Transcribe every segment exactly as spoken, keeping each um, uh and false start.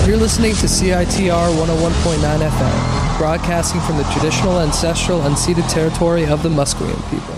You're listening to C I T R one oh one point nine F M, broadcasting from the traditional, ancestral, unceded territory of the Musqueam people.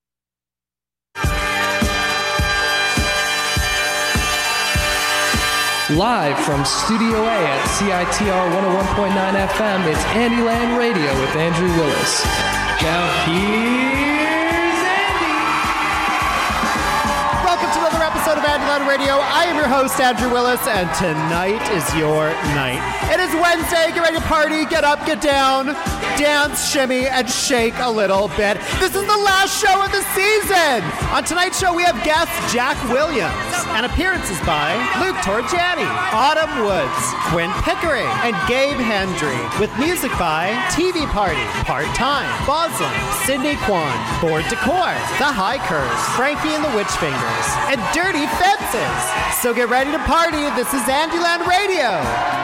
Live from Studio A at C I T R one oh one point nine F M, it's Andyland Radio with Andrew Willis. Now here's Andy! Welcome to another episode of Andyland Radio. I am your host, Andrew Willis, and tonight is your night. It is Wednesday. Get ready to party, get up, get down, dance, shimmy, and shake a little bit. This is the last show of the season. On tonight's show, we have guest Jack Williams and appearances by Luke Torgiani, Autumn Woods, Quinn Pickering, and Gabe Hendry, with music by T V Party, Part-Time, Boslin, Cindy Kwan, Board Decor, The Hikers, Frankie and the Witchfingers, and Dirty Fences. So get ready to party. This is Andyland Radio.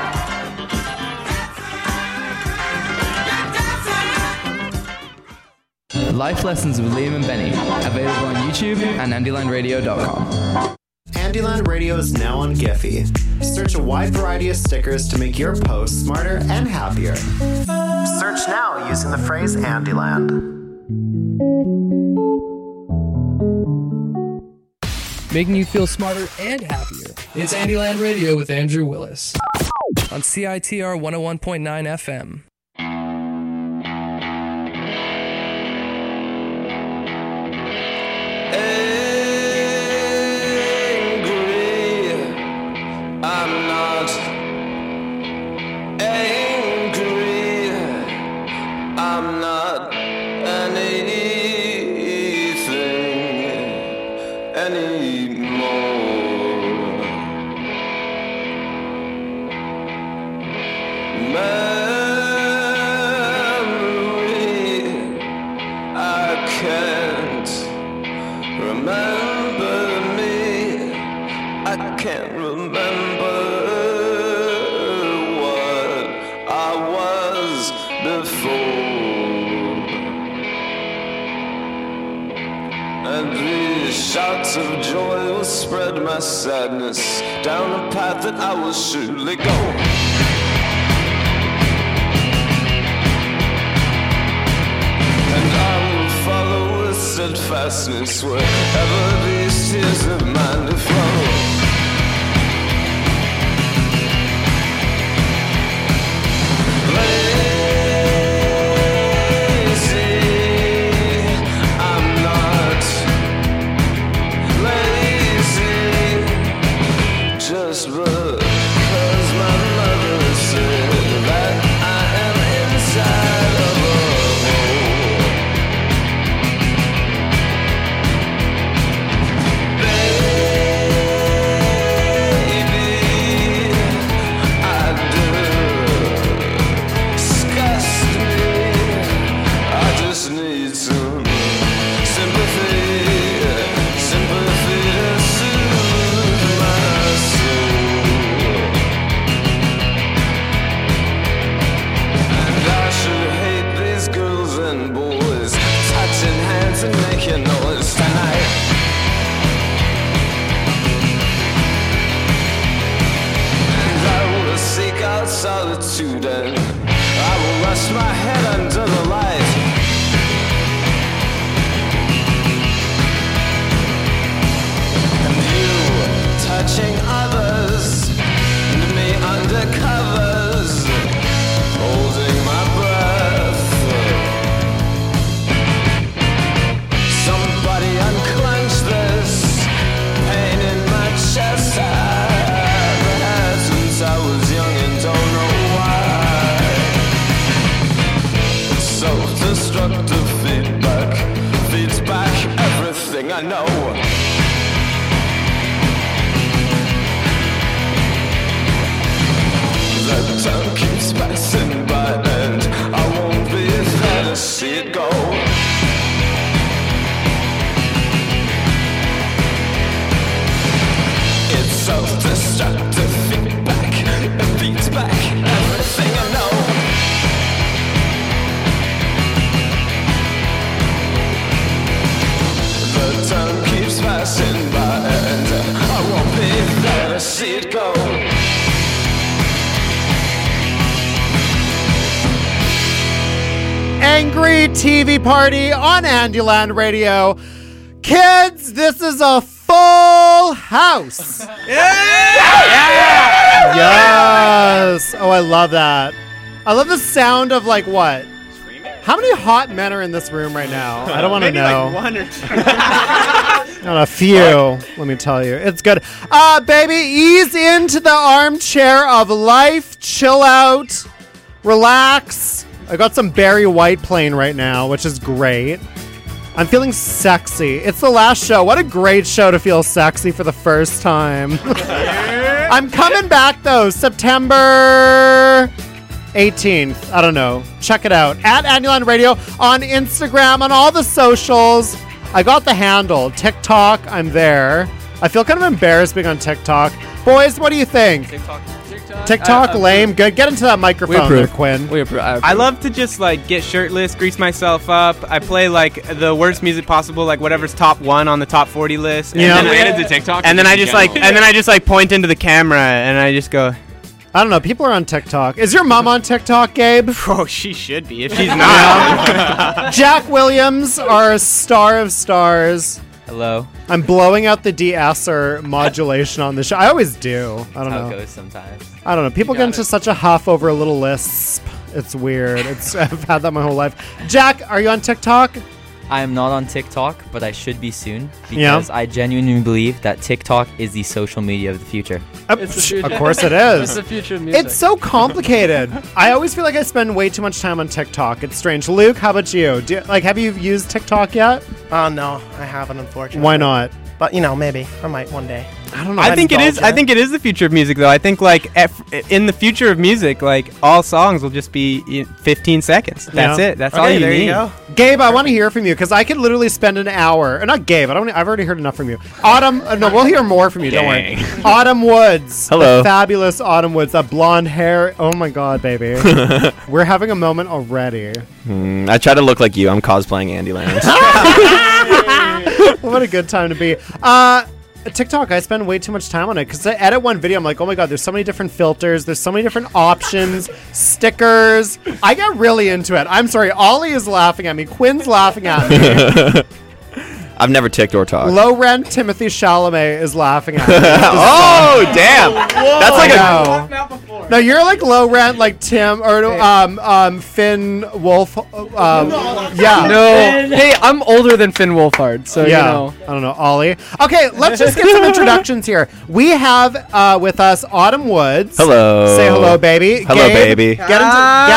Life Lessons with Liam and Benny, available on YouTube and andyland radio dot com. Andyland Radio is now on Giphy. Search a wide variety of stickers to make your post smarter and happier. Search now using the phrase Andyland. Making you feel smarter and happier. It's Andyland Radio with Andrew Willis on C I T R one oh one point nine F M. Shouts of joy will spread my sadness down a path that I will surely go. And I will follow with steadfastness wherever these tears of mine flow. Just because my mother said that I am inside of a hole. Baby, I do disgust me. I just need some sympathy, sympathy to soothe my soul. And boys touching hands and making noise tonight. And I will seek out solitude and I will rest my head under the light. And you touching others and me under covers, holding my breath. Unclench this pain in my chest. I've had since I was young and don't know why. Self-destructive feedback feeds back everything I know. The time keeps passing by and I won't be there to see it go. Self-destructive feedback, it beats back everything I know. The time keeps passing by and I won't be there to see it go. Angry T V Party on Andyland Radio. Kids, this is a full house. Yeah! Yes. Oh, I love that. I love the sound of like what? How many hot men are in this room right now? I don't want to Maybe know. like one or two. Not a few, let me tell you. It's good. Uh, baby, ease into the armchair of life. Chill out. Relax. I got some Barry White playing right now, which is great. I'm feeling sexy. It's the last show. What a great show to feel sexy for the first time. I'm coming back, though. September eighteenth. I don't know. Check it out. At Andyland Radio on Instagram, on all the socials. I got the handle. TikTok, I'm there. I feel kind of embarrassed being on TikTok. Boys, what do you think? TikTok. TikTok, TikTok, I- I- lame. Good. Get into that microphone there, Quinn. We approve. I, approve. I love to just like get shirtless, grease myself up. I play like the worst music possible, like whatever's top one on the top forty list. Yeah. And then, Related to TikTok. and then or I in just like, general? and then I just like point into the camera and I just go, I don't know. People are on TikTok. Is your mom on TikTok, Gabe? "Oh, she should be. If she's not." Jack Williams, our star of stars. Hello. I'm blowing out the de-esser modulation on the show. I always do. I don't That's how it know. goes sometimes. I don't know. People You get got into it. such a huff over a little lisp. It's weird. It's I've had that my whole life. Jack, are you on TikTok? I am not on TikTok, but I should be soon Yeah. because I genuinely believe that TikTok is the social media of the future. Uh, It's the psh, future. of course it It's is. the future of music. It's so complicated. I always feel like I spend way too much time on TikTok. It's strange. Luke, how about you? Do you like have you used TikTok yet? Oh no, I haven't, unfortunately. Why not? But you know, maybe I might one day. I don't know. I think it is. indulge in I it. think it is the future of music, though. I think like eff- in the future of music, like all songs will just be in fifteen seconds. That's Yeah. it. That's Okay, all you there need. you go. Gabe, I want to hear from you because I could literally spend an hour. Or not Gabe. I don't. I've already heard enough from you. Autumn. Uh, no, we'll hear more from you. Don't worry. Autumn Woods. Hello. The fabulous Autumn Woods. That blonde hair. Oh my God, baby. We're having a moment already. Mm, I try to look like you. I'm cosplaying Andyland. What a good time to be. Uh, TikTok, I spend way too much time on it because I edit one video. I'm like, oh my God, there's so many different filters. There's so many different options, stickers. I get really into it. I'm sorry. Ollie is laughing at me. Quinn's laughing at me. I've never ticked or talked. Low rent Timothy Chalamet is laughing at me. Oh, damn. That's like a. no. No, you're like low rent, like Tim or um um Finn Wolf. Um, yeah. no. Hey, I'm older than Finn Wolfhard, so Yeah, you know. I don't know, Ollie. Okay, let's just get some introductions here. We have uh, with us Autumn Woods. Hello. Say hello, baby. Hello, Gabe, baby. Get, into, get in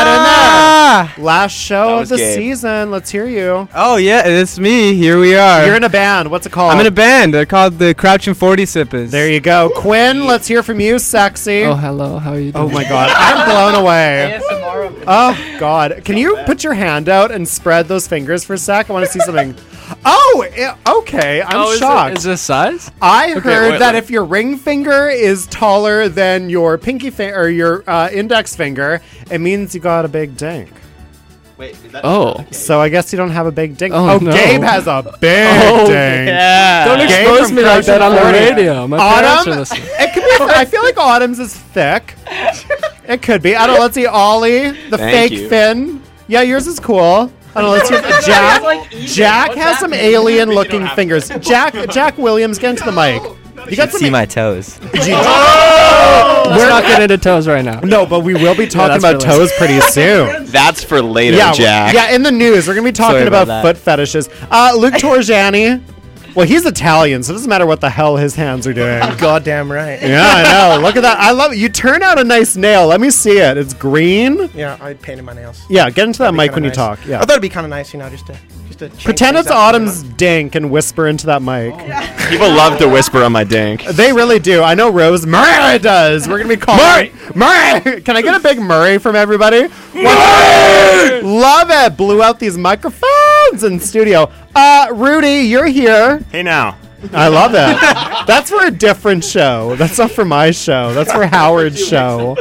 Ah! there. Last show That of was the Gabe. season. Let's hear you. Oh yeah, it's me. Here we are. You're in a band. What's it called? I'm in a band. They're called the Crouching Forty Sippers. There you go. Quinn, let's hear from you, sexy. Oh, hello. How are you doing? Oh my God, I'm blown away. Oh God, can you put your hand out and spread those fingers for a sec? I want to see something. Oh, i- okay. I'm Oh, is it- shocked. Is this size? I Okay, heard wait, that wait. if your ring finger is taller than your pinky finger or your uh, index finger, it means you got a big dink. Wait, is that Oh. So I guess you don't have a big dink. Oh, Oh, no. Gabe has a big Oh, dink. Yeah. Don't Gabe expose from me like that on the Crouching Forty. radio. My parents are Autumn, listening. it could be. I feel like Autumn's is thick. It could be. I don't know. Let's see. Ollie, the Thank fake you. fin. Yeah, yours is cool. I don't know. Let's see. Jack. Jack has some alien-looking fingers. Jack. Jack Williams, get into the mic. You got some. See my toes. Let's not get into toes right now. No, but we will be talking that's about for toes pretty soon. That's for later, Yeah, Jack. yeah. In the news, we're gonna be talking Sorry about, about that. foot fetishes. Uh, Luke Torgiani. Well, he's Italian, so it doesn't matter what the hell his hands are doing. Goddamn right. Yeah, I know. Look at that. I love it. You turn out a nice nail. Let me see it. It's green. Yeah, I painted my nails. Yeah, get into that That'd be mic kinda when you nice. talk. I Yeah. thought it'd be kind of nice, you know, just to just to change Pretend things it's up, you Autumn's know? dink and whisper into that mic. People love to whisper on my dink. They really do. I know Rose Murray does. We're gonna be calling Murray. Murray. Can I get a big Murray from everybody? Murray! Love it. Blew out these microphones in studio. Uh, Rudy, you're here. Hey now. I love it. That's for a different show. That's not for my show. That's for Howard's show.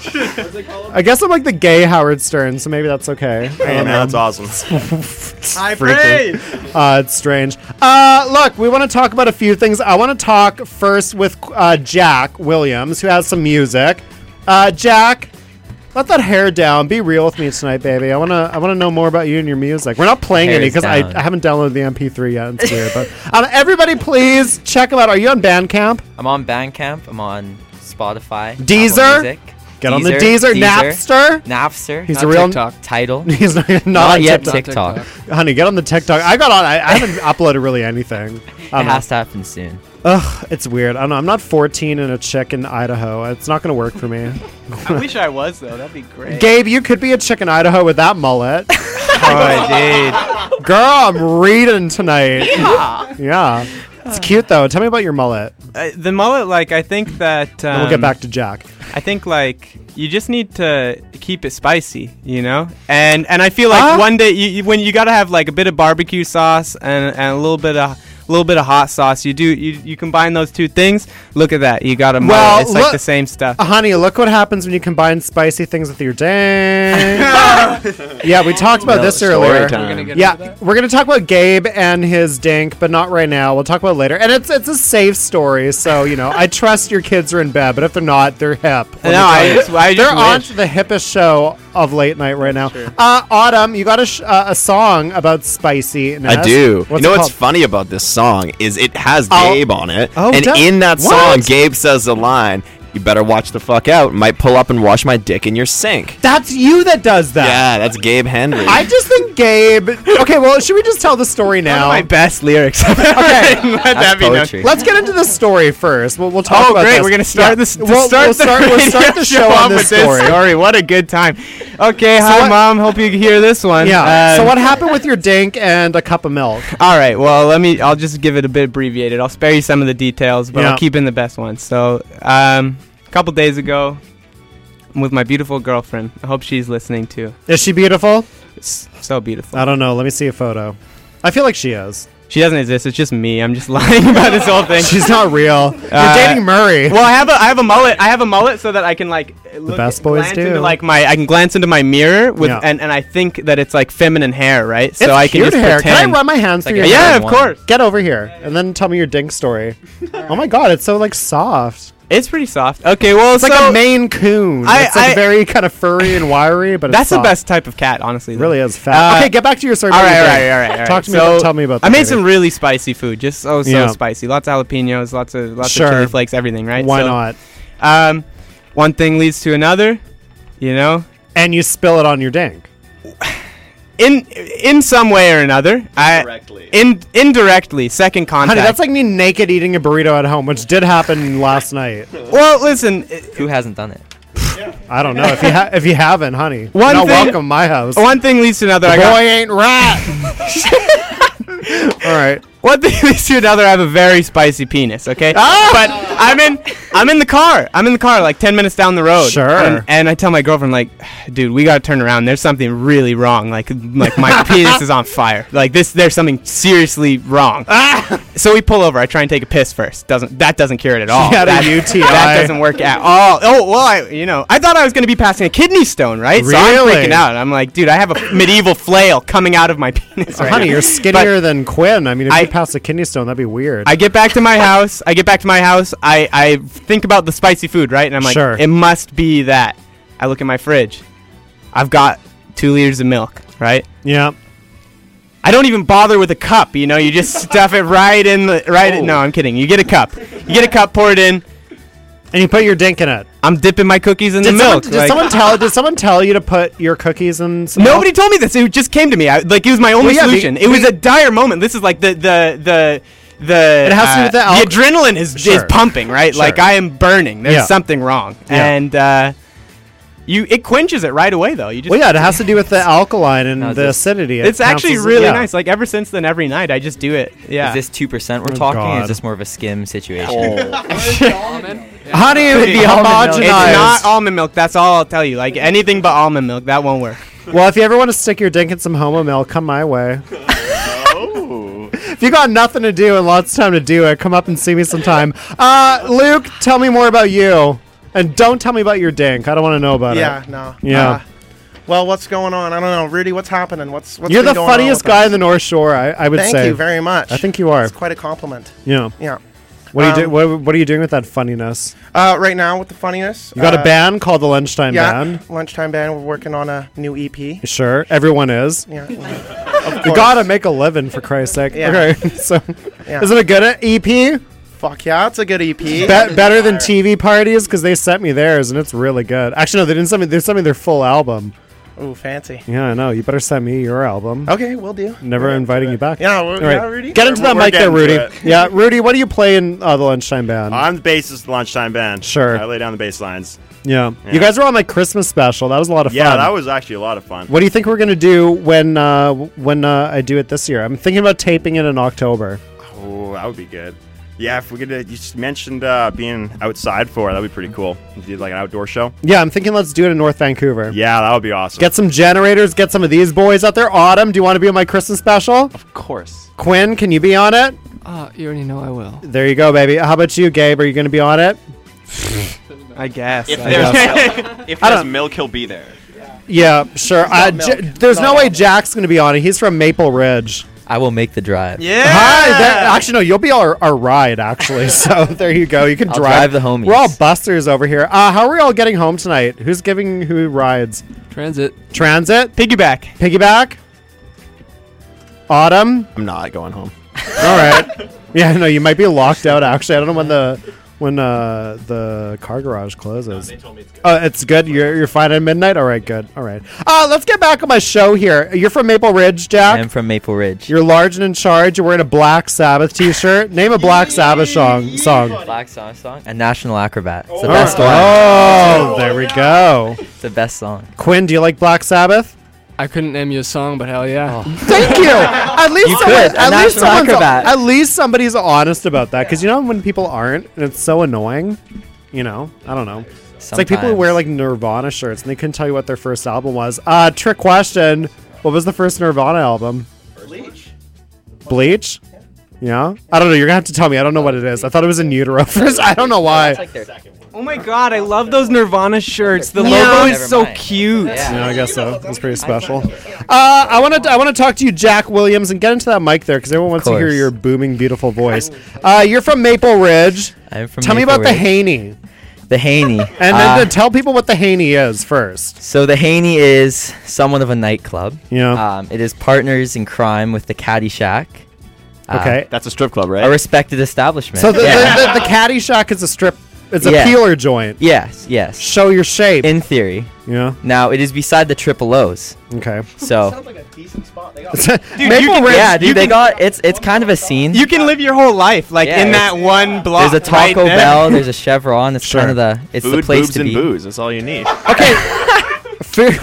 I guess I'm like the gay Howard Stern, so maybe that's okay. I Hey don't man, know. that's awesome. I freaky. Uh, it's strange. Uh, look, we want to talk about a few things. I want to talk first with uh, Jack Williams, who has some music. Uh, Jack, let that hair down. Be real with me tonight, baby. I wanna I wanna know more about you and your music. We're not playing Hair any is because I, down. I haven't downloaded the M P three yet. It's weird, but um, everybody, please check them out. Are you on Bandcamp? I'm on Bandcamp. I'm on Spotify. Deezer? Apple Music. Get on the Deezer, Napster. Napster. He's Not a real TikTok. Tidal. He's not, not, Not on yet TikTok. TikTok. Honey, get on the TikTok. I got on. I, I haven't uploaded really anything. It I don't know. has to happen soon. Ugh, it's weird. I don't know. I'm not fourteen and a chick in Idaho. It's not gonna work for me. I wish I was though. That'd be great. Gabe, you could be a chick in Idaho with that mullet. Oh, dude. Girl, I'm reading tonight. Yeah. It's cute though. Tell me about your mullet. Uh, the mullet, like, I think that. Um, And we'll get back to Jack. I think like you just need to keep it spicy, you know, and and I feel like Huh? one day you, you, when you gotta have like a bit of barbecue sauce and, and a little bit of a little bit of hot sauce, you do you, you combine those two things. Look at that, you got a mullet. Well, It's look- like the same stuff. Uh, honey, look what happens when you combine spicy things with your dang. Yeah, we talked about No, this story earlier. time. We're gonna get into Yeah, that? we're gonna talk about Gabe and his dink, but not right now. We'll talk about it later. And it's it's a safe story, so you know I trust your kids are in bed, but if they're not, they're hip. Let me No, tell I you. just, I just They're on wish. to the hippest show of late night right now. Uh, Autumn, you got a, sh- uh, a song about spicy. I do. What's you know it what's called? funny about this song is it has Oh. Gabe on it, Oh, and does- in that what? song, Gabe says the line, "You better watch the fuck out. Might pull up and wash my dick in your sink." That's you that does that. Yeah, that's Gabe Henry. I just think Gabe. Okay, well, should we just tell the story One of now? my best lyrics. I've ever Okay. written. Let That's that be known. poetry. Let's get into the story first. We'll, we'll talk Oh, about great! this. We're gonna start Yeah. this. to We'll, start we'll start. the We'll radio start the show on off this with this story. story. What a good time. Okay, hi what- mom. Hope you hear this one. Yeah. so Um, what happened with your dink and a cup of milk? All right. Well, let me. I'll just give it a bit abbreviated. I'll spare you some of the details, but Yeah. I'll keep in the best ones. So, um, a couple days ago, I'm with my beautiful girlfriend. I hope she's listening too. Is she beautiful? It's so beautiful. I don't know. Let me see a photo. I feel like she is. She doesn't exist. It's just me. I'm just lying about this whole thing. She's not real. You're Uh, dating Murray. Well, I have a I have a mullet. I have a mullet so that I can like look, best boys glance do. Into, like my I can glance into my mirror with Yeah. and, and I think that it's like feminine hair, right? So It's I can cute just hair. pretend. Can I run my hands Like through a your Yeah, hair? of one. course. Get over here and then tell me your dink story. Oh my god, it's so like soft. It's pretty soft. Okay, well, It's so like a Maine Coon. I- it's like I- very kind of furry and wiry, but that's it's the soft. best type of cat, honestly. It though. really is fat. Uh, okay, get back to your story. All about right, your all right, dink. all right, all right. Talk to me. So about, tell me about. I that, made baby. some really spicy food, just so so Yeah. spicy. Lots of jalapenos, lots of lots Sure. of chili flakes, everything, right? Why So, not? Um, one thing leads to another, you know. And you spill it on your dink. In in some way or another, I Indirectly. in indirectly second contact. Honey, that's like me naked eating a burrito at home, which did happen last night. well, listen. Who hasn't done it? I don't know if you ha- if you haven't, honey. One you're not thing- welcome my house. One thing leads to another. I Boy got ain't rat. All right. one thing leads to another. I have a very spicy penis. Okay, Ah! but I'm in I'm in the car. I'm in the car, like ten minutes down the road. Sure. And, and I tell my girlfriend, like, dude, we gotta turn around. There's something really wrong. Like, like my penis is on fire. Like this, there's something seriously wrong. Ah! So we pull over. I try and take a piss first. Doesn't that doesn't cure it at all? She had a that, U T I. That doesn't work at all. Oh well, I you know I thought I was gonna be passing a kidney stone, right? So I'm Really? freaking out. I'm like, dude, I have a medieval flail coming out of my penis right Honey, now. you're skinnier But than Quinn. I mean, if I- you pass a kidney stone, that'd be weird. I get back to my house. I get back to my house. I, I think about the spicy food, right? And I'm like, Sure. it must be that. I look at my fridge. I've got two liters of milk, right? yeah. I don't even bother with a cup. You know, you just stuff it right in the right. In, no, I'm kidding. You get a cup. You get a cup, pour it in. And you put your dink in it. I'm dipping my cookies in Did the someone, milk. did like- someone tell? Did someone tell you to put your cookies in? Some Nobody milk? told me this. It just came to me. I, like it was my only Well, yeah, solution. be- it was be- a dire moment. This is like the the the the. It has to do uh, with the alc- adrenaline is Sure. is pumping, right? Sure. Like I am burning. There's Yeah. something wrong, Yeah. and uh, you it quenches it right away though. You just Well, yeah, it has to do with the alkaline and No, is the this- acidity. It it's actually cancels- really yeah. nice. Like ever since then, every night I just do it. Yeah. Is this two percent we're Oh, talking? Or God. is this more of a skim situation? Honey, it would be It's homogenized. not almond milk. That's all I'll tell you. Like anything but almond milk, that won't work. Well, if you ever want to stick your dink in some homo milk, come my way. If you got nothing to do and lots of time to do it, come up and see me sometime. Uh, Luke, tell me more about you. And don't tell me about your dink. I don't want to know about Yeah, it. no. Yeah. Uh, well, what's going on? I don't know, Rudy. What's happening? What's what's You're been the going on funniest with guy us? in the North Shore, I, I would Thank say. you very much. I think you are. It's quite a compliment. Yeah. Yeah. What are you Um, do? What, what are you doing with that funniness? Uh, right now with the funniness. You got uh, a band called the Lunchtime Yeah, Band. Lunchtime Band. We're working on a new E P. Sure, everyone is. Yeah. You gotta make a living for Christ's sake. Yeah. Okay, so Yeah. is it a good E P? Fuck yeah, it's a good E P. Be- better than T V Parties because they sent me theirs and it's really good. Actually, no, they didn't send me. They sent me their full album. Ooh, fancy. Yeah, I know. You better send me your album. Okay, we'll do. Never Yeah. inviting you back. Yeah, we're, All right. yeah, Rudy. Get into We're- that we're mic there, getting to Rudy. it. Yeah, Rudy, what do you play in uh, the Lunchtime Band? I'm the bassist of the Lunchtime Band. Sure. I lay down the bass lines. yeah. Yeah. You guys were on my Christmas special. That was a lot of fun. Yeah, that was actually a lot of fun. What do you think we're gonna do when uh, when uh, I do it this year? I'm thinking about taping it in October. Oh, that would be good. Yeah, if we could, uh, you just mentioned uh, being outside for it. That'd be pretty cool. If you did like an outdoor show. Yeah, I'm thinking let's do it in North Vancouver. Yeah, that would be awesome. Get some generators. Get some of these boys out there. Autumn, do you want to be on my Christmas special? Of course. Quinn, can you be on it? Uh, you already know I will. There you go, baby. How about you, Gabe? Are you going to be on it? I guess. If I there's guess. milk, if I there's don't- milk, he'll be there. Yeah, sure. Uh, J- there's no way Jack's going to be on it. He's from Maple Ridge. I will make the drive. Yeah. Hi. That, actually, no, you'll be our, our ride, actually. So there you go. You can I'll drive. drive the homies. We're all busters over here. Uh, how are we all getting home tonight? Who's giving who rides? Transit. Transit? Piggyback. Piggyback? Autumn? I'm not going home. All right. Yeah, no, you might be locked out. Actually, I don't know when the when uh, the car garage closes. They told me it's good. Oh, it's good. You're you're fine at midnight. All right, good. All right. Uh, let's get back on my show here. You're from Maple Ridge, Jack. I'm from Maple Ridge. You're large and in charge. You're wearing a Black Sabbath T-shirt. Name a Black Sabbath song. Song. Black song song. A National Acrobat. It's the All best right. one. Oh, there we go. It's the best song. Quinn, do you like Black Sabbath? I couldn't name you a song, but hell yeah. Thank you. At least You someone, could. A at least National someone's Acrobat. at least somebody's honest about that, because you know when people aren't, and it's so annoying. You know, I don't know. It's like people who wear like Nirvana shirts and they couldn't tell you what their first album was. Uh, trick question: what was the first Nirvana album? Bleach. Bleach. Yeah, I don't know. You're gonna have to tell me. I don't know what it is. I thought it was in utero first. I don't know why. Oh my god, I love those Nirvana shirts. The Yeah. logo Never is so mind. cute. Yeah, I guess so. That's pretty special. Uh, I want to I want to talk to you, Jack Williams, and get into that mic there because everyone wants to hear course. your booming, beautiful voice. Uh, you're from Maple Ridge. I'm from Tell me Maple about the Ridge. Haney, The Haney. and then Uh, then tell people what the Haney is first. So the Haney is somewhat of a nightclub. Yeah. Um, it is partners in crime with the Caddy Shack. Uh, Okay. That's a strip club, right? A respected establishment. So the, yeah. the, the, the Caddy Shack is a strip. It's a Yeah. peeler joint. yes, yes. Show your shape. In theory. yeah. Now it is beside the Triple O's. Okay. So Sounds like a decent spot. They got you Maple can- Ridge. yeah, dude, you they can- got it's it's kind of a scene. You can live your whole life like Yeah, in it's- that one block. There's a right Taco there. Bell. There's a Chevron. It's Sure. kind of the it's Food, the place boobs, to and be. booze. That's all you need. Okay. Fair-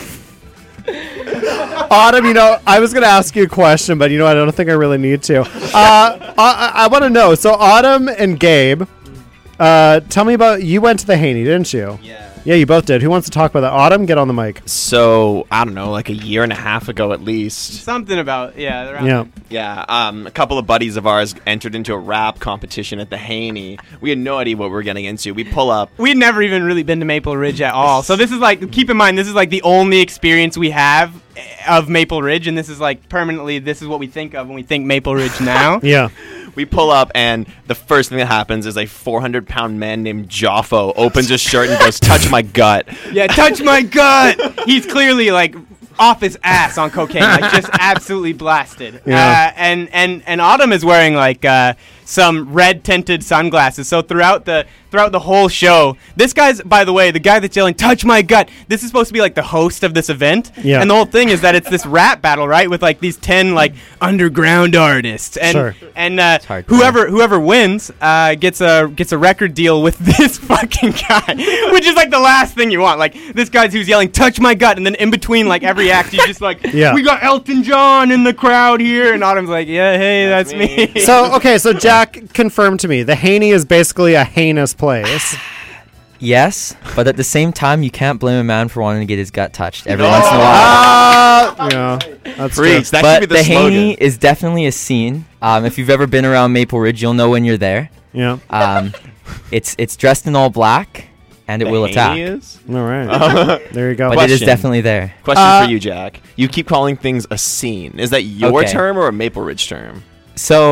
Autumn, you know, I was going to ask you a question, but you know, I don't think I really need to. Uh, I, I want to know. So, Autumn and Gabe, uh, tell me about. You went to the Haney, didn't you? Yeah. Yeah, you both did. Who wants to talk about that? Autumn, get on the mic. So I don't know, like a year and a half ago at least. Something about yeah. around Yeah. Yeah, um, a couple of buddies of ours entered into a rap competition at the Haney. We had no idea what we were getting into. We pull up. We'd never even really been to Maple Ridge at all. So this is like, keep in mind, this is like the only experience we have eh, of Maple Ridge, and this is like permanently, this is what we think of when we think Maple Ridge now. Yeah. We pull up, and the first thing that happens is a four hundred pound man named Joffo opens his shirt and goes, "Touch my gut." Yeah, touch my gut. He's clearly like off his ass on cocaine, like just absolutely blasted. Yeah. Uh, and and and Autumn is wearing like uh, some red tinted sunglasses. So throughout the throughout the whole show, this guy's, by the way, the guy that's yelling "touch my gut." This is supposed to be like the host of this event. Yeah. And the whole thing is that it's this rap battle, right, with like these ten like underground artists, and Sure. and uh, hardcore. whoever whoever wins uh, gets a gets a record deal with this fucking guy, which is like the last thing you want. Like this guy's who's yelling "touch my gut," and then in between like every act, you just like, Yeah. we got Elton John in the crowd here, and Autumn's like, yeah, hey, that's, me. So, okay, so Jack, confirm to me, the Haney is basically a heinous place. Yes, but at the same time, you can't blame a man for wanting to get his gut touched every once in a while. Ah, yeah, that's true. Preach. That But should be the, the slogan. Haney is definitely a scene. Um, if you've ever been around Maple Ridge, you'll know when you're there. Yeah. Um, it's it's dressed in all black, and it The will attack. Haney is? All right. There you go. But it is Question. definitely there. Question Uh, for you, Jack. You keep calling things a scene. Is that your Okay. term or a Maple Ridge term? So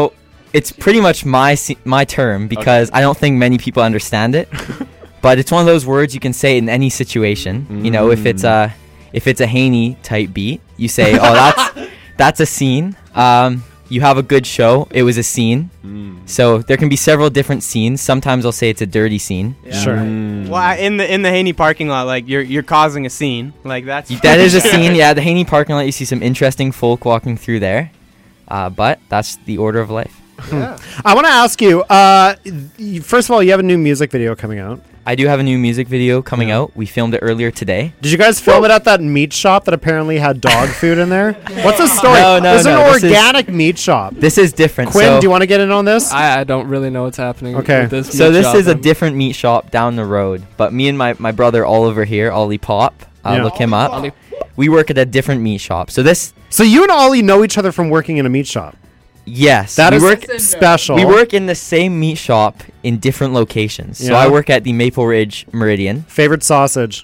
it's pretty much my se- my term because I don't think many people understand it. But it's one of those words you can say in any situation. Mm. You know, if it's a if it's a Haney type beat, you say, "Oh, that's that's a scene." Um, you have a good show. It was a scene. Mm. So there can be several different scenes. Sometimes I'll say it's a dirty scene. Yeah. Sure. Mm. Well, I, in the in the Haney parking lot, like you're you're causing a scene. Like that's that is a scene. Yeah, the Haney parking lot. You see some interesting folk walking through there. Uh, but that's the order of life. Yeah. I want to ask you. Uh, y- first of all, you have a new music video coming out. I do have a new music video coming yeah. out. We filmed it earlier today. Did you guys film it at that meat shop that apparently had dog food in there? What's the story? No, no, this no. is an this organic is, meat shop. This is different. Quinn, so do you want to get in on this? I, I don't really know what's happening. Okay. With this so meat this shop. is a different meat shop down the road. But me and my, my brother Oliver here, Ollie Pop, uh, yeah. look him up. Ollie. We work at a different meat shop. So this. So you and Ollie know each other from working in a meat shop? Yes. That we is work special. We work in the same meat shop in different locations. Yeah. So I work at the Maple Ridge Meridian. Favorite sausage?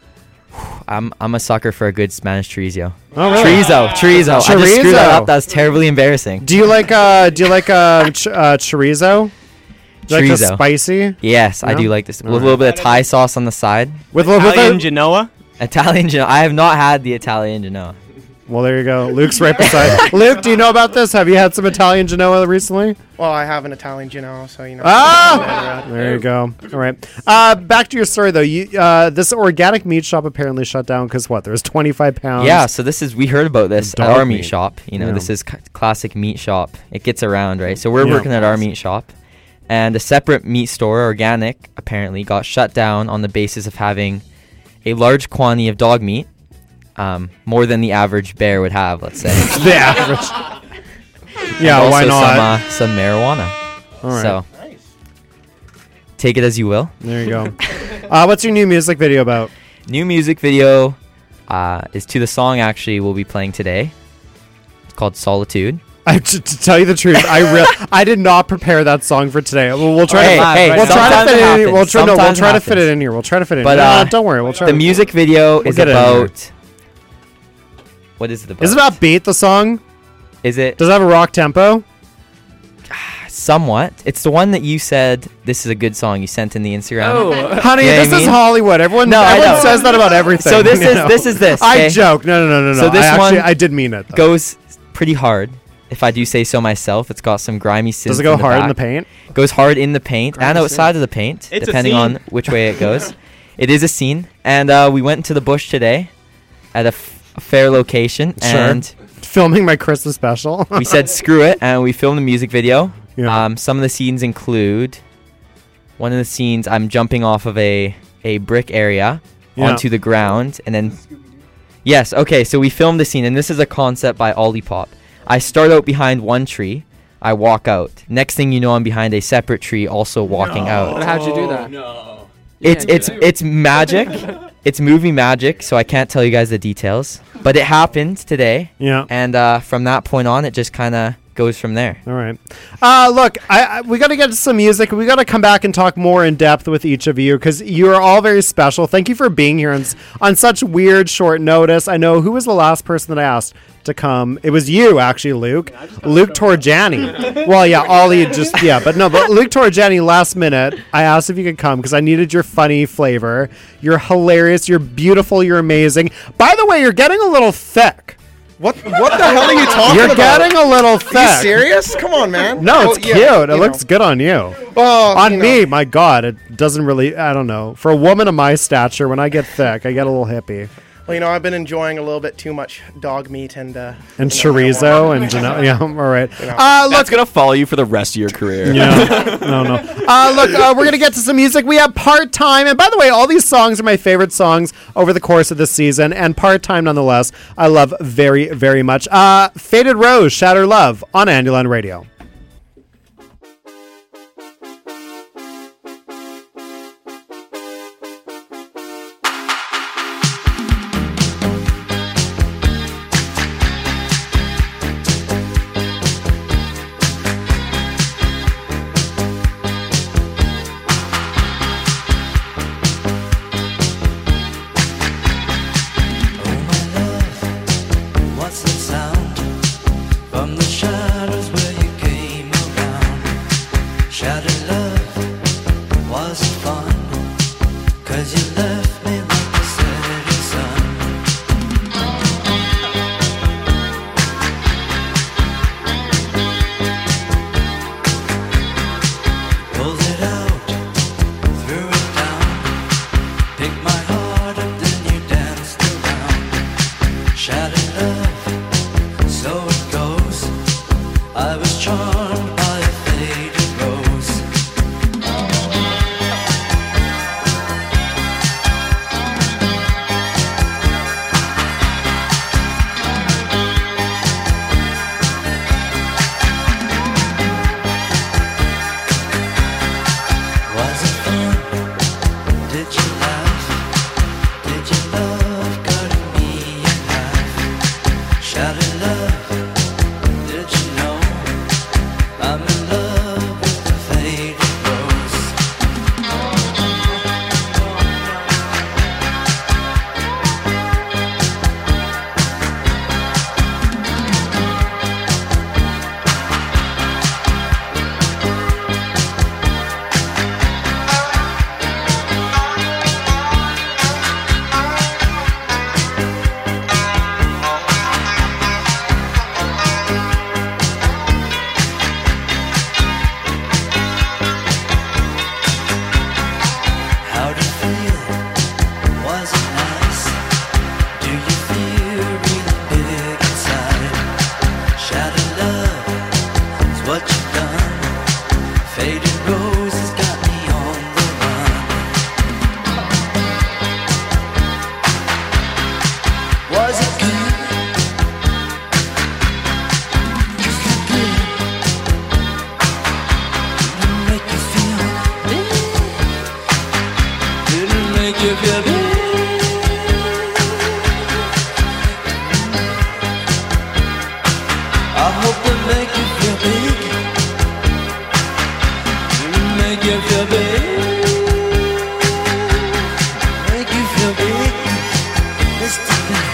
I'm I'm a sucker for a good Spanish chorizo. Oh, really? Chorizo, chorizo. Chorizo. I just screwed that up. That was terribly embarrassing. Do you like uh do you like uh, ch- uh chorizo? Do you chorizo. Like the spicy? Yes, no? I do like this. With right. a little bit of Thai sauce on the side. With a little bit of Genoa? Italian Genoa. I have not had the Italian Genoa. Well, there you go. Luke's right beside. Luke, do you know about this? Have you had some Italian Genoa recently? Well, I have an Italian Genoa, so you know. Ah! There you go. All right. Uh, back to your story, though. You, uh, this organic meat shop apparently shut down because what? There's twenty-five pounds. Yeah, so this is, we heard about this at our meat, meat shop. You know, yeah. this is c- classic meat shop. It gets around, right? So we're yeah. working at our meat shop. And a separate meat store, organic, apparently got shut down on the basis of having a large quantity of dog meat. Um, more than the average bear would have, let's say. The average. Yeah, also why not? Some, uh, some marijuana. All right. So, take it as you will. There you go. uh, what's your new music video about? New music video uh, is to the song, actually, we'll be playing today. It's called Solitude. I, to, to tell you the truth, I re- I did not prepare that song for today. We'll, we'll try hey, to hey, we'll try to fit it in. We'll try, no, we'll try to happens. fit it in here. We'll try to fit it in. But no, uh, no, don't worry. We'll try. The to, music video we'll is about. What is it about? Is it about Beat the song? Is it? Does it have a rock tempo? Somewhat. It's the one that you said this is a good song. You sent in the Instagram. Oh, honey, you know this I mean? is Hollywood. Everyone, no, everyone says that about everything. So this is know? this is this. I okay? joke. No, no, no, no, no. So this I actually, one I did mean it. Though. Goes pretty hard. If I do say so myself, it's got some grimy synths. Does it go in the hard back. in the paint? Goes hard in the paint grimy and outside synth. of the paint, it's depending on which way it goes. It is a scene, and uh, we went into the bush today at a, f- a fair location, sure. and filming my Christmas special. we said screw it, and we filmed a music video. Yeah. Um, some of the scenes include one of the scenes I'm jumping off of a a brick area yeah. onto the ground, and then yes, okay, so we filmed the scene, and this is a concept by Ollie Pop. I start out behind one tree, I walk out. Next thing you know, I'm behind a separate tree, also walking no. out. But how'd you do that? No. It's it's it's magic. It's movie magic, so I can't tell you guys the details. But it happened today. Yeah. And uh, from that point on, it just kind of goes from there. All right. Uh, look, I, I we got to get to some music. We got to come back and talk more in depth with each of you because you are all very special. Thank you for being here on, on such weird short notice. I know who was the last person that I asked to come. It was you, actually, Luke. Luke Torjani. Well, yeah, Ollie just, yeah, but no, but Luke Torjani, last minute, I asked if you could come because I needed your funny flavor. You're hilarious. You're beautiful. You're amazing. By the way, you're getting a little thick. What What the hell are you talking You're about? You're getting a little thick. Are you serious? Come on, man. No, it's oh, cute. Yeah, it looks know. good on you. Oh, on you me, know. my God, it doesn't really, I don't know. For a woman of my stature, when I get thick, I get a little hippie. Well, you know, I've been enjoying a little bit too much dog meat and uh, and you know, chorizo and Geno- yeah, all right. You know. Uh, That's gonna follow you for the rest of your career. Yeah, no, no. Uh, look, uh, we're gonna get to some music. We have Part Time, and by the way, all these songs are my favorite songs over the course of this season, and Part Time, nonetheless, I love very, very much. Uh, Faded Rose, Shatter Love on Andyland Radio. What's the sound from the shadows where you came? 'cause you left me like the setting sun. Pulled it out, threw it down, picked my heart up, then you danced around. Shattered love, so it goes. I was charmed by a faded rose. Was it fun? Did you laugh? Did your love cut me in half? Shattered love, did you know I'm in love with the faded rose? How'd it feel? Was it nice? Do you feel really big inside? Shattered love is what you've done. Faded rose has got me on the run. Was it good? Was it good? Did it make you feel big? Did it make you feel big? I hope it make you feel big. Did it make you feel big? Make you feel big, Mister Big.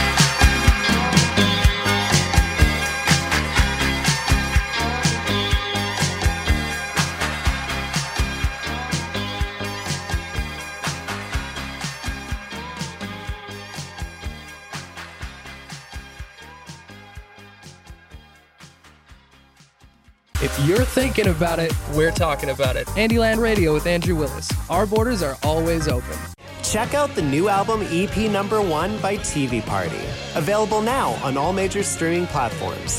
If you're thinking about it, we're talking about it. Andyland Radio with Andrew Willis. Our borders are always open. Check out the new album E P Number One by T V Party. Available now on all major streaming platforms.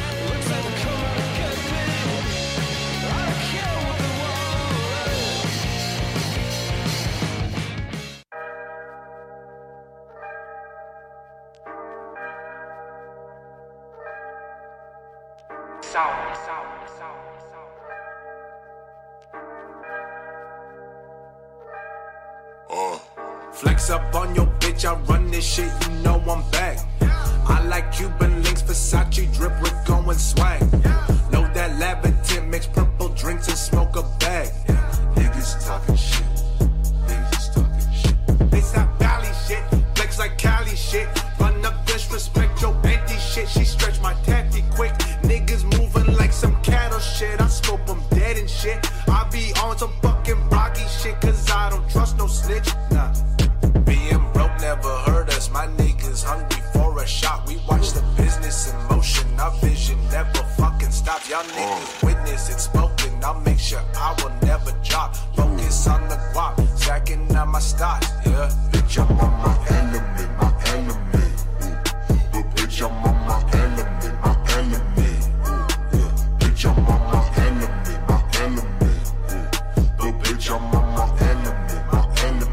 Flex up on your bitch, I run this shit, you know I'm back. I like Cuban links, Versace drip, we're going swag. Know that Lavitin mix purple drinks and smoke a bag. Niggas talking shit, niggas talking shit. They stop valley shit, flex like Cali shit. Run up disrespect, your auntie shit. She stretch my taffy quick. Niggas moving like some cattle shit. I scope them dead and shit. I be on some fucking rocky shit, cause I don't trust no snitch. Nah. Being broke never hurt us. My niggas hungry for a shot. We watch the business in motion. Our vision never fucking stops. Y'all niggas witness it spoken. I'll make sure I will never drop. Focus on the guap, stacking on my stocks. Yeah, bitch, I'm on my enemy, my enemy. But bitch, I'm on my enemy, my enemy. Yeah, bitch, I'm on my enemy, my enemy. But bitch, I'm on my enemy, my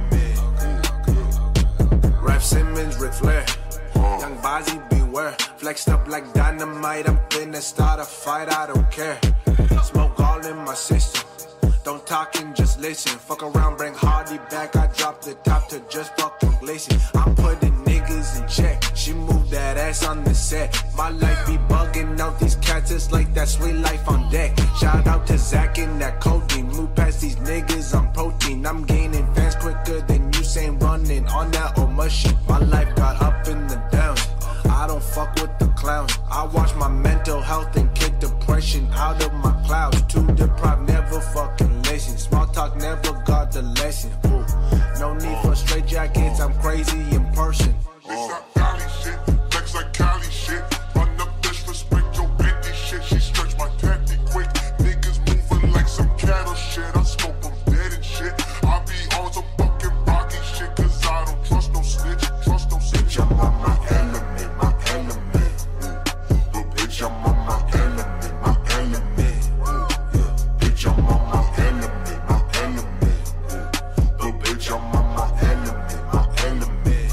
enemy. Raf Simmons, Ric Flair. Young Bazzi, beware. Flexed up like dynamite. I'm finna start a fight, I don't care. Smoke all in my system. Don't talk and just listen. Fuck around, bring Hardy back. I drop the top to just fucking glazing. I'm putting niggas in check. She moved that ass on the set. My life be bugging out these cats. It's like that sweet life on deck. Shout out to Zach and that codeine. Move past these niggas on protein. I'm gaining fans quicker than Usain running on that old machine. My life got up in the downs. I don't fuck with the clowns. I watch my mental health and kick depression out of my clouds. Too deprived, never fucking listen. Small talk never got the lesson. Ooh. No need for straight jackets, I'm crazy in person. Uh. Cali shit, flex like Cali shit. Run up disrespect your bitty shit. She stretch my tatty quick. Niggas moving like some cattle shit. I smoke them dead and shit. I be on some fucking rocky shit, cause I don't trust no snitch. Trust no snitch. I'm on my element, my element. But bitch, I'm on my element, my element. Yeah. Bitch, I'm on my element, my element. But bitch, I'm on my element, my element.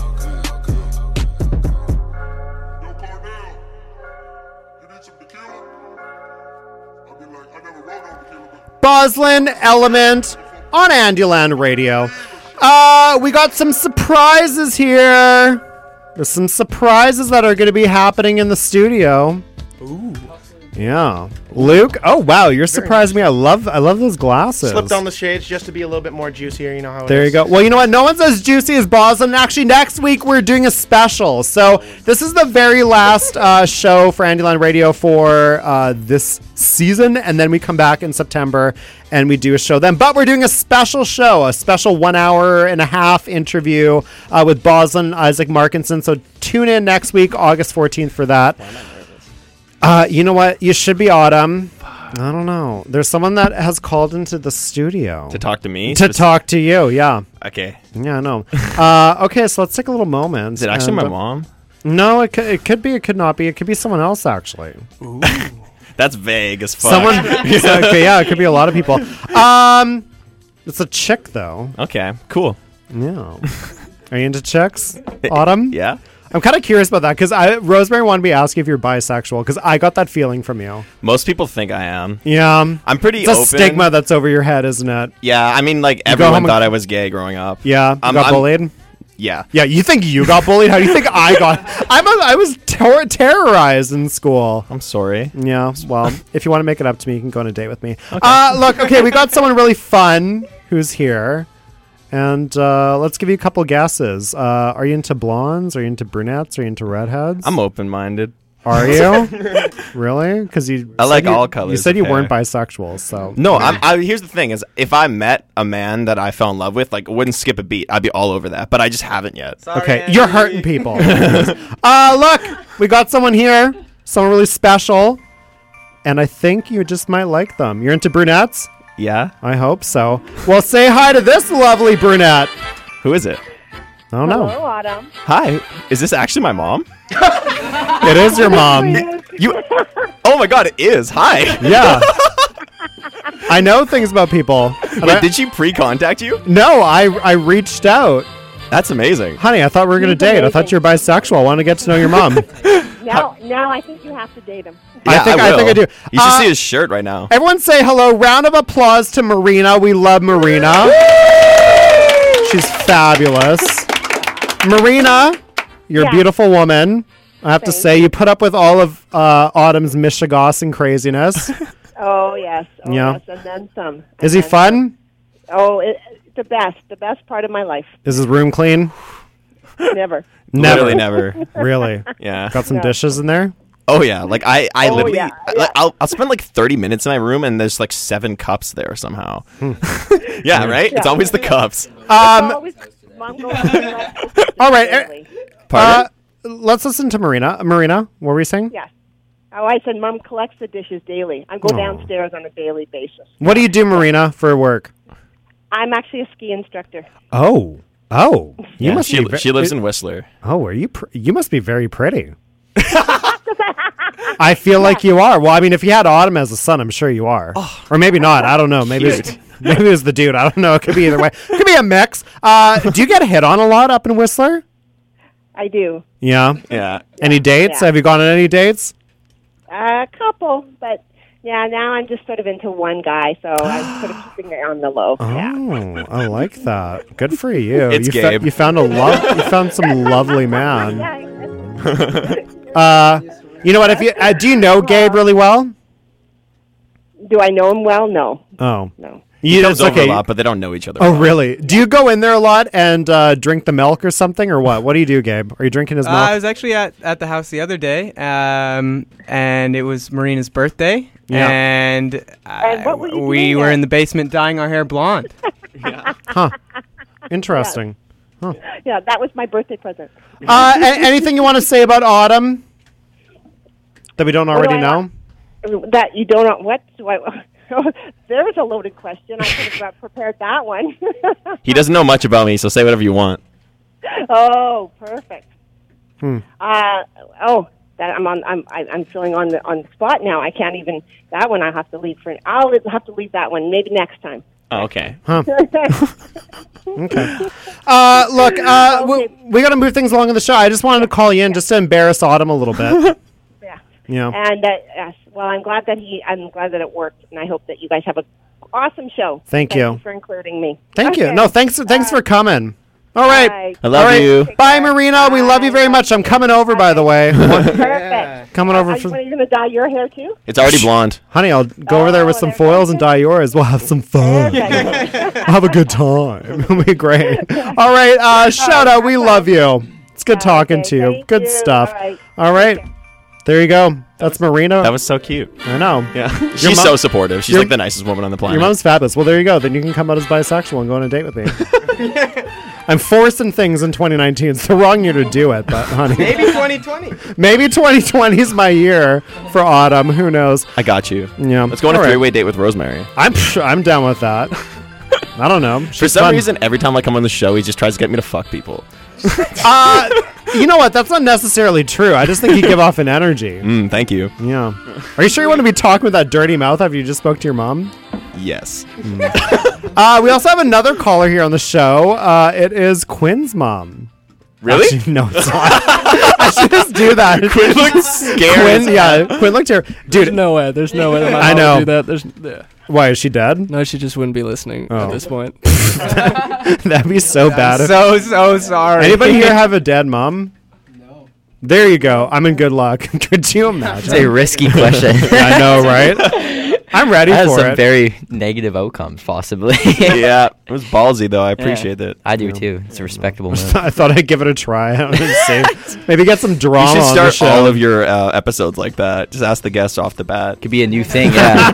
Boslin Element on Andyland Radio. Uh, we got some surprises here. There's some surprises that are going to be happening in the studio. Ooh. Yeah. Luke, oh wow, you're surprising me. I love I love those glasses. Slipped on the shades just to be a little bit more juicier. You know how it There is. you go. Well, you know what? No one's as juicy as Boslin. Actually, next week we're doing a special. So this is the very last uh, show for Andyland Radio for uh, this season, and then we come back in September and we do a show then. But we're doing a special show, a special one hour and a half interview uh, with Boslin Isaac Markinson. So tune in next week, August fourteenth, for that. Uh, you know what? You should be Autumn. I don't know. There's someone that has called into the studio. To talk to me? To talk to you, yeah. Okay. Yeah, I know. uh, okay, so let's take a little moment. Is it actually and, my uh, mom? No, it could, it could be. It could not be. It could be someone else, actually. Ooh. That's vague as fuck. Someone. Okay, yeah, it could be a lot of people. Um, it's a chick, though. Okay, cool. Yeah. Are you into chicks, Autumn? Yeah. I'm kind of curious about that because I Rosemary wanted me to ask you if you're bisexual because I got that feeling from you. Most people think I am. Yeah. I'm pretty it's open. It's a stigma that's over your head, isn't it? Yeah, I mean, like, You everyone go thought and- I was gay growing up. Yeah. You Um, got I'm- bullied? Yeah. Yeah, you think you got bullied? How do you think I got? I'm a, I was ter- terrorized in school. I'm sorry. Yeah, well, if you want to make it up to me, you can go on a date with me. Okay. Uh, look, okay, we got someone really fun who's here. And uh, let's give you a couple guesses. Uh, are you into blondes? Are you into brunettes? Are you into redheads? I'm open-minded. Are you? Really? Because you. I said like you, all colors You said of you hair. weren't bisexual, so. No, I'm, I, here's the thing: is if I met a man that I fell in love with, like, wouldn't skip a beat. I'd be all over that, but I just haven't yet. Okay, you're hurting people. uh, look, we got someone here, someone really special, and I think you just might like them. You're into brunettes? Yeah. I hope so. Well, say hi to this lovely brunette. Who is it? I don't know. Hello, Autumn. Hi. Is this actually my mom? It is your mom. You. Oh my God! It is. Hi. Yeah. I know things about people. Wait, I, did she pre-contact you? No, I I reached out. That's amazing. Honey, I thought we were going to date. I thought you were bisexual. I want to get to know your mom. Now, now I think you have to date him. Yeah, I think I, I, think I do. You should Uh, see his shirt right now. Everyone say hello. Round of applause to Marina. We love Marina. She's fabulous. Marina, you're Yeah. a beautiful woman. I have to Thank say, you put up with all of uh, Autumn's Michigassing craziness. Oh yes, oh, Yeah. yes, and then some. And Is he then fun? some. Oh, it, the best, the best part of my life. Is his room clean? Never. Never. Literally never. Really? Yeah. Got some No. dishes in there? Oh yeah, like I, I Oh, literally, yeah, I- yeah. I'll, I'll spend like thirty minutes in my room and there's like seven cups there somehow. yeah, right. It's Yeah. always the cups. It's Um, always, Mom goes to the left, all right. daily. Pardon? Uh, let's listen to Marina. Marina, what were you saying? Yeah. Oh, I said Mom collects the dishes daily. I go Oh. downstairs on a daily basis. What do you do, Marina, for work? I'm actually a ski instructor. Oh. Oh. You yeah, must she be ve- she lives in Whistler. Oh, are you? Pr- you must be very pretty. I feel like you are. Well, I mean, if you had Autumn as a son, I'm sure you are. Or maybe not. I don't know. Maybe it's, maybe it was the dude. I don't know. It could be either way. It could be a mix. Uh, do you get hit on a lot up in Whistler? I do. Yeah. Yeah. Any dates? Yeah. Have you gone on any dates? A couple, but yeah, now I'm just sort of into one guy, so I'm sort of keeping it on the low. Yeah. Oh, I like that. Good for you. It's you, Gabe. you found a love. You found some lovely man. Yeah. Uh, you know what? If you uh, do you know Gabe really well? Do I know him well? No. Oh, No. you comes it's over okay. a lot, but they don't know each other. Oh, well. really? Do you go in there a lot and uh, drink the milk or something, or what? What do you do, Gabe? Are you drinking his Uh, milk? I was actually at, at the house the other day, um, and it was Marina's birthday, Yeah. and, uh, And what were you we doing were there? in the basement dyeing our hair blonde. Huh. Interesting. Huh. Yeah, that was my birthday present. Uh, a- anything you want to say about Autumn that we don't What do already I know? want- That you don't know what? Do I, there's a loaded question. I could have prepared that one. He doesn't know much about me, so say whatever you want. Oh, perfect. Hmm. Uh, oh, that I'm on. I'm I- I'm feeling on the on the spot now. I can't even. That one I have to leave for. I'll have to leave that one. Maybe next time. Oh, okay. Huh. Okay. Uh, look, uh, we, we got to move things along in the show. I just wanted to call you in just to embarrass Autumn a little bit. Yeah. Yeah. And uh, yes, well, I'm glad that he. I'm glad that it worked, and I hope that you guys have a awesome show. Thank you. for including me. Thank you. Okay. No, thanks. Thanks for coming. All right. Bye. I love All right. you. Bye, Marina. We love you very much. I'm coming over, by the way. Perfect. Coming over Are for. you, are you going to dye your hair too? It's already blonde. Honey, I'll go over there with some foils and dye yours. We'll have some fun. Have a good time. It'll be great. All right, uh, shout out. We love you. It's good talking to you. thank Good you. stuff. All right. All right. There you go. That's Marina. That was so cute. I know. Yeah. Your She's mom- so supportive. She's your- like the nicest woman on the planet. Your mom's fabulous. Well, there you go. Then you can come out as bisexual and go on a date with me. I'm forcing things in twenty nineteen. It's the wrong year to do it, but honey. Maybe twenty twenty. Maybe twenty twenty is my year for Autumn. Who knows? I got you. Yeah. Let's go on All a right. three-way date with Rosemary. I'm I'm down with that. I don't know. For She's some fun. reason, every time I come on the show, he just tries to get me to fuck people. uh, you know what? That's not necessarily true. I just think you give off an energy. Mm, thank you. Yeah. Are you sure you want to be talking with that dirty mouth after you just spoke to your mom? Yes. Uh, we also have another caller here on the show. Uh, it is Quinn's mom. Really? Actually, no, it's not. I should just do that. Quinn looked scared. Quinn, yeah, Quinn looked here. Dude, There's no way. There's no way that my I mom know. would do that. There's, yeah. Why, is she dead? No, she just wouldn't be listening Oh. at this point. That'd be so bad. if- So so sorry. Anybody here have a dead mom? No. There you go. I'm in good luck. Could you imagine? It's a risky question. I know, right? I'm ready That has for some it. very negative outcomes, possibly. Yeah, it was ballsy though. I appreciate Yeah. it. I do too. It's a respectable move. I thought I'd give it a try. I see. Maybe get some drama You should on the start show. all of your uh, episodes like that. Just ask the guests off the bat. Could be a new thing, yeah.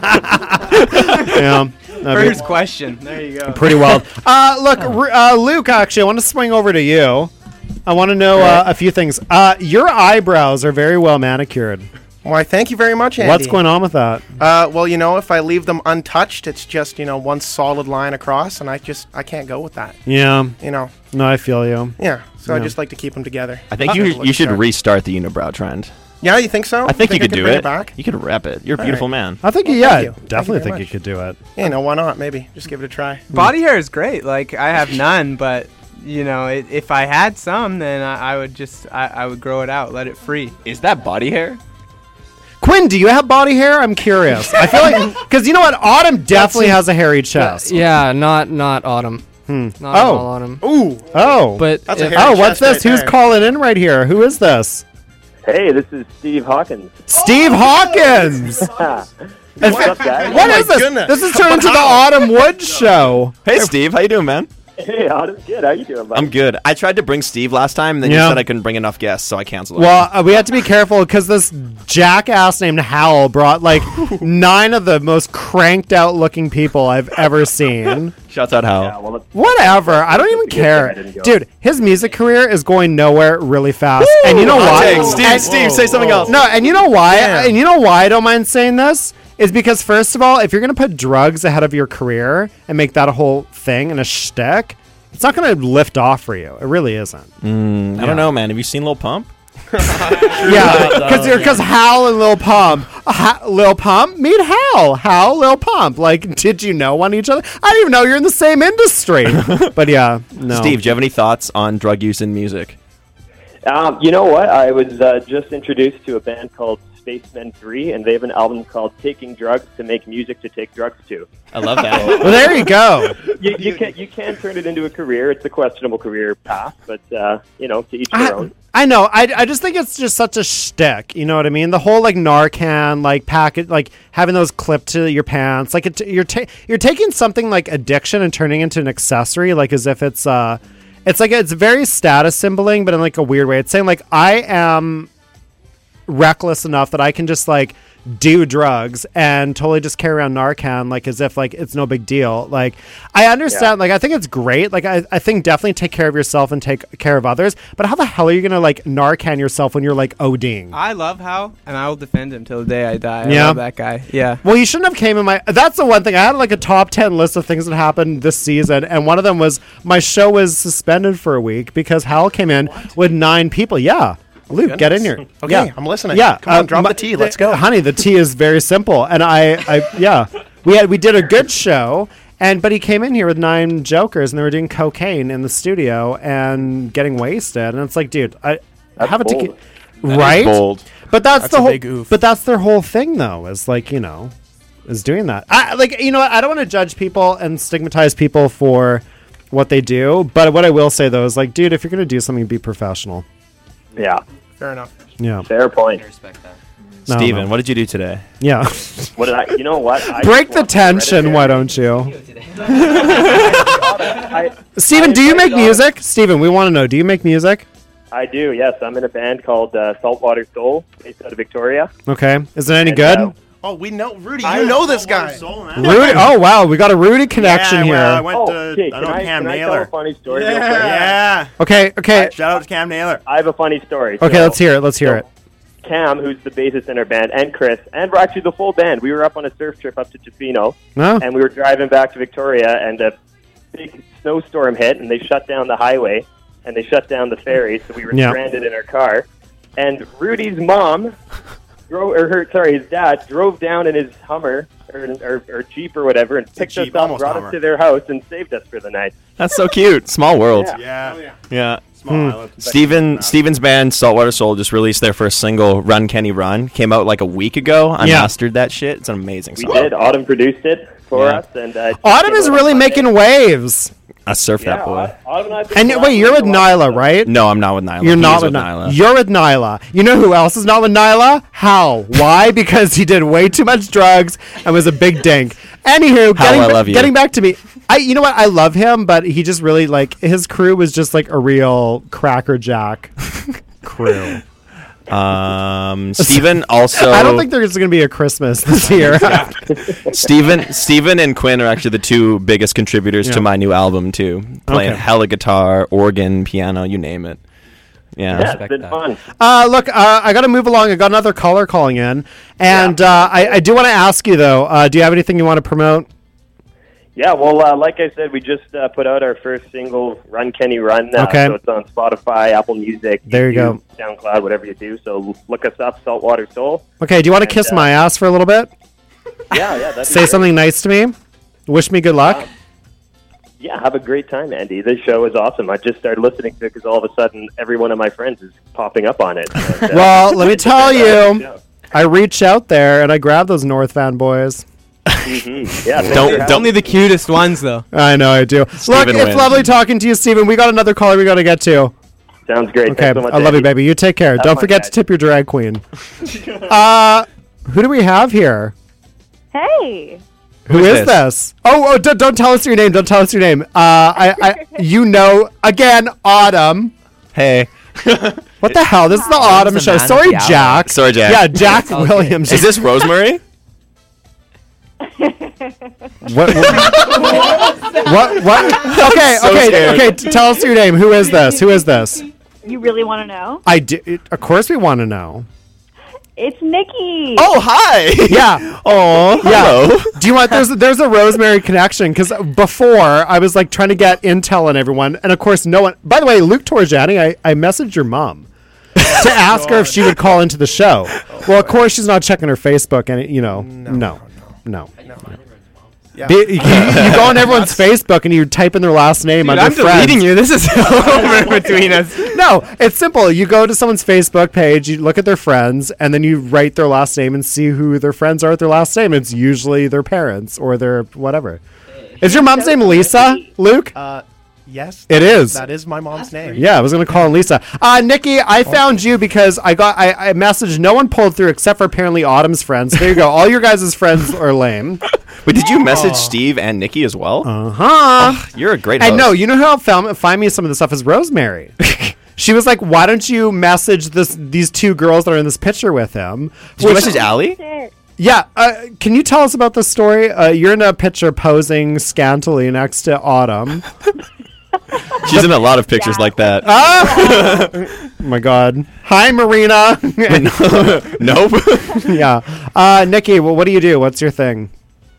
Yeah. that'd be First question. There you go. pretty wild. Uh, look, R- uh, Luke, actually, I want to swing over to you. I want to know uh, a few things. Uh, your eyebrows are very well manicured. Why, thank you very much, Andy. What's going on with that? Uh, well, you know, if I leave them untouched, it's just, you know, one solid line across, and I just, I can't go with that. Yeah. You know, No, I feel you. yeah. So I Yeah. just like to keep them together. I think Uh, you look you should sharp. restart the unibrow trend. Yeah, you think so? I think, you could, I do bring it. back? You could rep it. You're a All beautiful right. man. I think, Well, yeah, thank you. Thank you definitely very think you much. could do it. Yeah, no, why not? Maybe. Just give it a try. Body hair is great. Like I have none, but you know, it, if I had some, then I, I would just I, I would grow it out, let it free. Is that body hair? Quinn, do you have body hair? I'm curious. I feel like, because you know what? Autumn definitely has a hairy chest. Yeah, not not autumn. Hmm. Not Oh. all autumn. Ooh. Oh. But That's a if- hairy Oh, what's chest this? right Who's there. calling in right here? Who is this? Hey, this is Steve Hawkins. Steve Hawkins! What's up, guys? What Oh is my this? goodness. This is turned into the Autumn Woods show. Hey, Steve. How you doing, man? Hey, Autumn, good. How you doing, buddy? I'm good. I tried to bring Steve last time, and then Yeah. you said I couldn't bring enough guests, so I canceled. Well, uh, we had to be careful because this jackass named Howell brought like nine of the most cranked out looking people I've ever seen. Shouts out Hal. Yeah, well, it's- Whatever. I don't even It's a good care. thing I didn't go. Dude, his music career is going nowhere really fast. And you know Hot why? take. Steve, And- Steve, say something else. No, and you know why? Damn. And you know why I don't mind saying this? Is because, first of all, if you're going to put drugs ahead of your career and make that a whole thing and a shtick, it's not going to lift off for you. It really isn't. Mm, I don't know, man. Have you seen Lil Pump? Yeah, because because Hal and Lil Pump, ha- Lil Pump meet Hal, Hal, Lil Pump. Like, did you know one each other? I didn't even know you're in the same industry. But yeah, no. Steve, do you have any thoughts on drug use in music? Um, you know what? I was uh, just introduced to a band called Spacemen three, and they have an album called Taking Drugs to Make Music to Take Drugs To. I love that. Well, there you go. You, you, can, you can turn it into a career. It's a questionable career path, but, uh, you know, to each their I, own. I know. I, I just think it's just such a shtick. You know what I mean? The whole like Narcan, like packet, like having those clipped to your pants. Like it, you're ta- you're taking something like addiction and turning it into an accessory, like as if it's uh, it's like it's very status symboling, but in like a weird way. It's saying like I am reckless enough that I can just like do drugs and totally just carry around Narcan like as if like it's no big deal. Like I understand, Yeah. like I think it's great. Like I, I think definitely take care of yourself and take care of others. But how the hell are you gonna like Narcan yourself when you're like ODing? I love Hal, and I will defend him till the day I die. I Yeah. love that guy. Yeah. Well, you shouldn't have came in my. That's the one thing I had like a top ten list of things that happened this season, and one of them was my show was suspended for a week because Hal came in with nine people. Yeah. Luke, get in here. Okay, yeah. I'm listening. Yeah, Come on, um, drop my- the tea. Let's go. honey. The tea is very simple, and I, I, yeah, we had we did a good show, and but he came in here with nine jokers, and they were doing cocaine in the studio and getting wasted, and it's like, dude, I, I That's have a bold. ticket, That is right? bold. But that's, That's the a whole. big oof. But that's their whole thing, though. Is like you know, is doing that. I like you know what? I don't want to judge people and stigmatize people for what they do, but what I will say though is like, dude, if you're gonna do something, be professional. Yeah. Fair enough. Yeah. Fair point. No, Steven, no. what did you do today? Yeah. What did I? You know what? I Break just the want tension, why don't you? I, Steven, I do you make invited music? Steven, we want to know. Do you make music? I do. Yes, I'm in a band called uh, Saltwater Soul, based out of Victoria. Okay. Is it any And, good? uh, Oh, we know Rudy. You know this guy. Rudy. Oh wow, we got a Rudy connection Yeah, well, I here. went Oh, to okay. I Can know I, Cam can I tell Naylor. a funny story? real quick? Yeah. Okay. Okay. Shout out to Cam Naylor. I have a funny story. Okay. So- Let's hear it. Let's hear so it. Cam, who's the bassist in our band, and Chris, and we're actually the full band. We were up on a surf trip up to Tofino, No. and we were driving back to Victoria, and a big snowstorm hit, and they shut down the highway, and they shut down the ferry, so we were Yeah. stranded in our car. And Rudy's mom, drove, or her, sorry, his dad drove down in his Hummer or, or, or Jeep or whatever, and picked Jeep, us up, almost brought Hummer. us to their house, and saved us for the night. That's so cute. Small world. Yeah. Yeah. Yeah. Small Hmm. island. Steven Steven's band Saltwater Soul just released their first single, Run Kenny Run. Came out like a week ago. I Yeah. mastered that shit. It's an amazing We song. did. Autumn produced it for Yeah. us, and uh, Autumn is really making waves. I surf yeah, that boy. Autumn and I've been And wait, you're with collaborating a lot. Nyla, right? No, I'm not with Nyla. You're He's not with with Nyla. You're with Nyla. You know who else is not with Nyla? Hal. Why? Because he did way too much drugs and was a big dink. Anywho, getting, I ba- love you. getting back to me. I, you know what? I love him, but he just really like his crew was just like a real crackerjack crew. Um, Steven also. I don't think there's going to be a Christmas this year. Steven, Steven and Quinn are actually the two biggest contributors Yeah. to my new album too. Playing Okay. hella guitar, organ, piano, you name it. Yeah. Yeah, it's been fun. Uh, look, uh, I got to move along. I got another caller calling in, and uh, I, I do want to ask you though. Uh, do you have anything you want to promote? Yeah, well, uh, like I said, we just uh, put out our first single, Run Kenny Run. Uh, Okay. So it's on Spotify, Apple Music, There you YouTube, SoundCloud, whatever you do. So look us up, Saltwater Soul. Okay. Do you want to And, kiss uh, my ass for a little bit? Yeah, yeah. That'd be Say great. something nice to me. Wish me good luck. Yeah, have a great time, Andy. This show is awesome. I just started listening to it because all of a sudden every one of my friends is popping up on it. And, uh, Well, let me tell Yeah. you, I reach out there and I grab those North Van boys. Mhm. Yeah, thanks Don't for don't having only the cutest ones though. I know I do. Look, Steven it's wins. lovely talking to you, Steven. We got another caller we got to get to. me. Sounds great. Okay, Thanks so much, I love you, Andy. baby. You take care. Have Don't fun, forget guys. to tip your drag queen. uh, who do we have here? Hey. Who Who is is this? Oh, oh don't, don't tell us your name. Don't tell us your name. Uh, I, I, you know, again, Autumn. Hey. What the hell? This is the Autumn the show. man Sorry, of the hour. Jack. Sorry, Jack. Yeah, Jack It's all good. Williams. Is this Rosemary? What? What? what? what? Okay, So okay, scared. okay. t- Tell us your name. Who is this? Who is this? You really want to know? I do. It, of course, we want to know. It's Nikki. Oh, hi. Yeah. Oh, Yeah. hello. Do you want? There's a, there's a Rosemary connection because before I was like trying to get intel on everyone, and of course no one. By the way, Luke Torjani, I I messaged your mom to ask her if she would call into the show. Well, of course she's not checking her Facebook, and it, you know, no, no, no. Yeah. Be- you, you go on everyone's Facebook and you type in their last name Dude, under I'm friends. deleting you. This is over between us. No, it's simple. You go to someone's Facebook page, you look at their friends, and then you write their last name and see who their friends are with their last name. It's usually their parents or their whatever. Is your mom's name Lisa, Luke? Uh, yes. It is. That is my mom's name. Yeah, I was gonna call her Lisa. Uh, Nikki, I found you because I got I, I messaged. No one pulled through except for apparently Autumn's friends. There you go. All your guys' friends are lame. Wait, did you message Steve and Nikki as well? Uh huh. You're a great host. And no, you know who helped found, find me some of the stuff is Rosemary. She was like, "Why don't you message this these two girls that are in this picture with him?" Did you message Allie? Yeah. Uh, can you tell us about this story? Uh, you're in a picture posing scantily next to Autumn. She's in a lot of pictures like that. Ah! Oh my God. Hi, Marina. Nope. Yeah. Uh, Nikki, well, what do you do? What's your thing?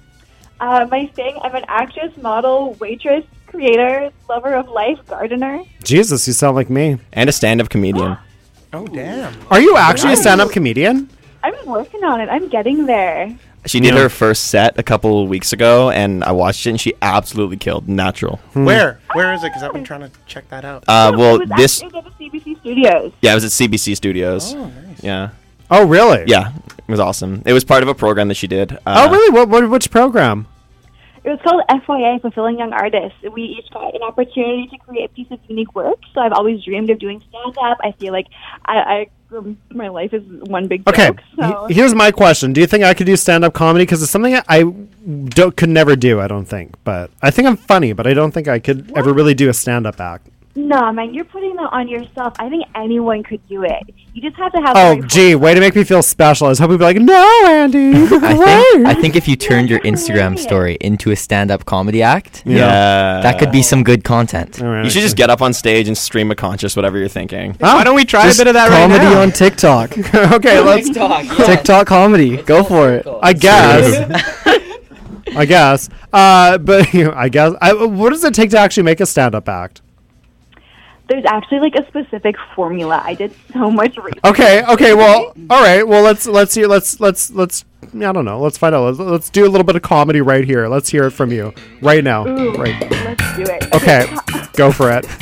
Uh, my thing, I'm an actress, model, waitress, creator, lover of life, gardener. Jesus, you sound like me. And a stand-up comedian. Oh, damn. Are you actually a stand-up comedian? I'm working on it. I'm getting there. She did Yeah. her first set a couple weeks ago, and I watched it, and she absolutely killed. Natural. Where? Where is it? Because I've been trying to check that out. Uh, well, it was this. actually at the C B C Studios. Yeah, it was at C B C Studios. Oh, nice. Yeah. Oh, really? Yeah, it was awesome. It was part of a program that she did. Uh, Oh, really? What, what? Which program? It was called F Y A, Fulfilling Young Artists. We each got an opportunity to create a piece of unique work. So I've always dreamed of doing stand-up. I feel like I, I my life is one big Okay, joke. So. he- here's my question. Do you think I could do stand-up comedy? Because it's something I don't, could never do, I don't think. But I think I'm funny, but I don't think I could ever really do a stand-up act. No, man, you're putting that on yourself. I think anyone could do it. You just have to have. Oh, the right gee, way to make me feel special. I was hoping you'd be like, no, Andy, you're I great. think, I think if you turned your Instagram story into a stand-up comedy act, Yeah. that could be some good content. You should just get up on stage and stream of conscious whatever you're thinking. Why don't we try a bit of that right Comedy now? on TikTok. Okay, let's TikTok, yeah. TikTok comedy. Go for it. I guess. I guess. Uh, but you know, I guess. I, what does it take to actually make a stand-up act? There's actually like a specific formula. I did so much research. Okay. Okay. Well. All right. Well, let's let's hear. Let's let's let's. I don't know. Let's find out. Let's, let's do a little bit of comedy right here. Let's hear it from you right now. Ooh, Right. let's do it. Okay. Go for it.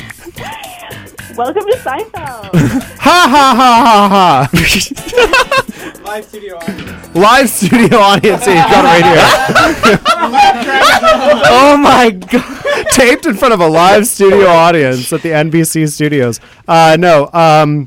Welcome to Seinfeld. Ha ha ha ha ha. Live studio audience. Live studio audience. So you've got it right here. Oh my God. Taped in front of a live studio audience at the N B C studios. Uh, no. Um,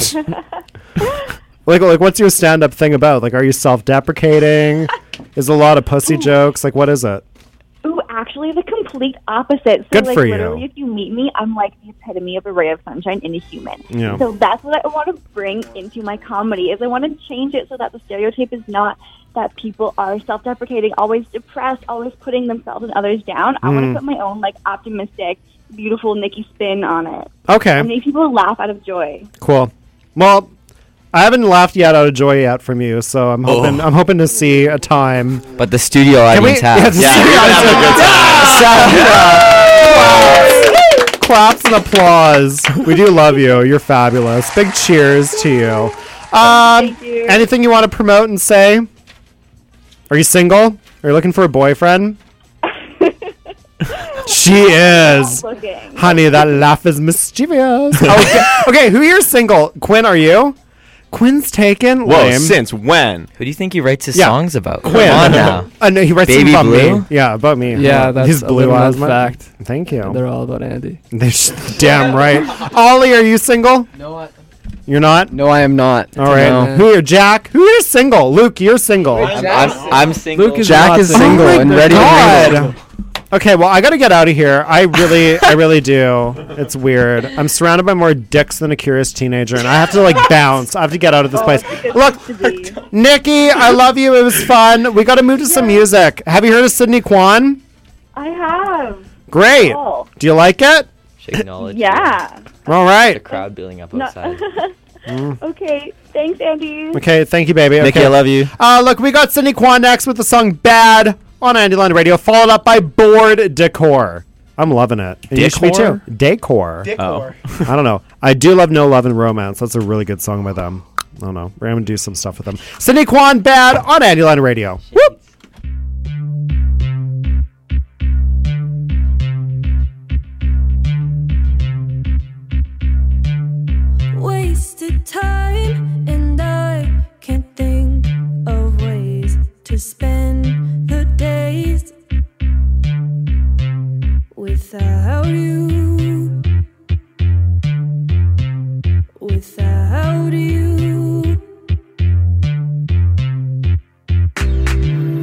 like, like, what's your stand-up thing about? Like, are you self-deprecating? Is a lot of pussy jokes? Like, what is it? Ooh, actually, the complete opposite. So, Good like, for you. literally, if you meet me, I'm like the epitome of a ray of sunshine in a human. Yeah. So that's what I want to bring into my comedy. Is I want to change it so that the stereotype is not that people are self-deprecating, always depressed, always putting themselves and others down. I want Mm. to put my own like optimistic, beautiful Nikki spin on it. Okay. And make people laugh out of joy. Cool. Well, I haven't laughed yet out of joy yet from you, so I'm hoping I'm hoping to see a time. But the studio Can we- audience yeah, has. the studio audience- Claps. Claps and applause. We do love you. You're fabulous. Big cheers to you. Um, Thank you. Anything you want to promote and say? Are you single? Are you looking for a boyfriend? She is. Looking. Honey, that laugh is mischievous. Okay. Okay, who here single? Quinn, are you? Quinn's taken. Whoa, Lame. since when? Who do you think he writes his Yeah. songs about? Quinn. Come on now. Uh, no, he writes Baby about Blue? me. Yeah, about me. Yeah, that's His a blue little eyes. known my- fact. Thank you. They're all about Andy. They're sh- damn right. Ollie, are you single? No, I, You're not? no, I am not. All right. No. Who are Jack? Who is single? Luke, you're single. I'm, I'm, I'm single. Luke is Jack not is single. single Oh my and ready to God. mingle. Okay, well, I gotta get out of here. I really, I really do. It's weird. I'm surrounded by more dicks than a curious teenager, and I have to like bounce. I have to get out of this place. Look, Nikki, I love you. It was fun. We gotta move to some music. Have you heard of Sydney Kwan? I have. Great. Oh. Do you like it? Shake knowledge. Yeah. All The right. crowd building up No. outside. Okay. Thanks, Andy. Okay, thank you, baby. Nikki, Okay. I love you. Uh, look, we got Sydney Kwan next with the song "Bad" on Andyland Radio, followed up by "Bored Decor." I'm loving it. And you should be Decor? too. Decor. Decor. I don't know. I do love "No Love and Romance." That's a really good song by them. I don't know. We're gonna do some stuff with them. Sydney Kwan, "Bad" on Andyland Radio. Whoop. Wasted time, and I can't think of ways to spend the days without you. Without you.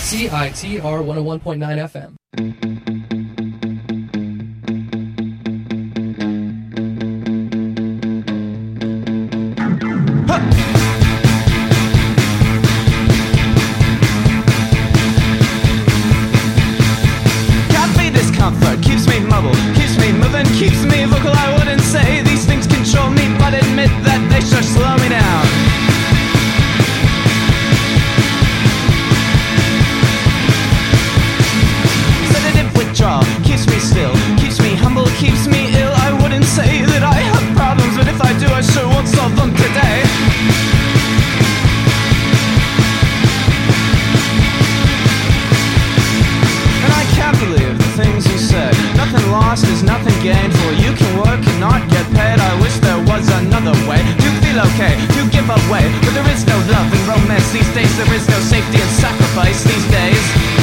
C I T R one oh one point nine F M. Cafe discomfort keeps me mobile, keeps me moving, keeps me vocal. I wouldn't say these things control me, but admit that they sure slow me down. Sedative withdrawal keeps me still, keeps me humble, keeps me ill. I wouldn't say that I have problems, but if I do, I sure won't solve them today. And I can't believe the things you said. Nothing lost is nothing gained, for you can work and not get paid. I wish there was another way to feel okay, to give away. But there is no love and romance these days. There is no safety and sacrifice these days.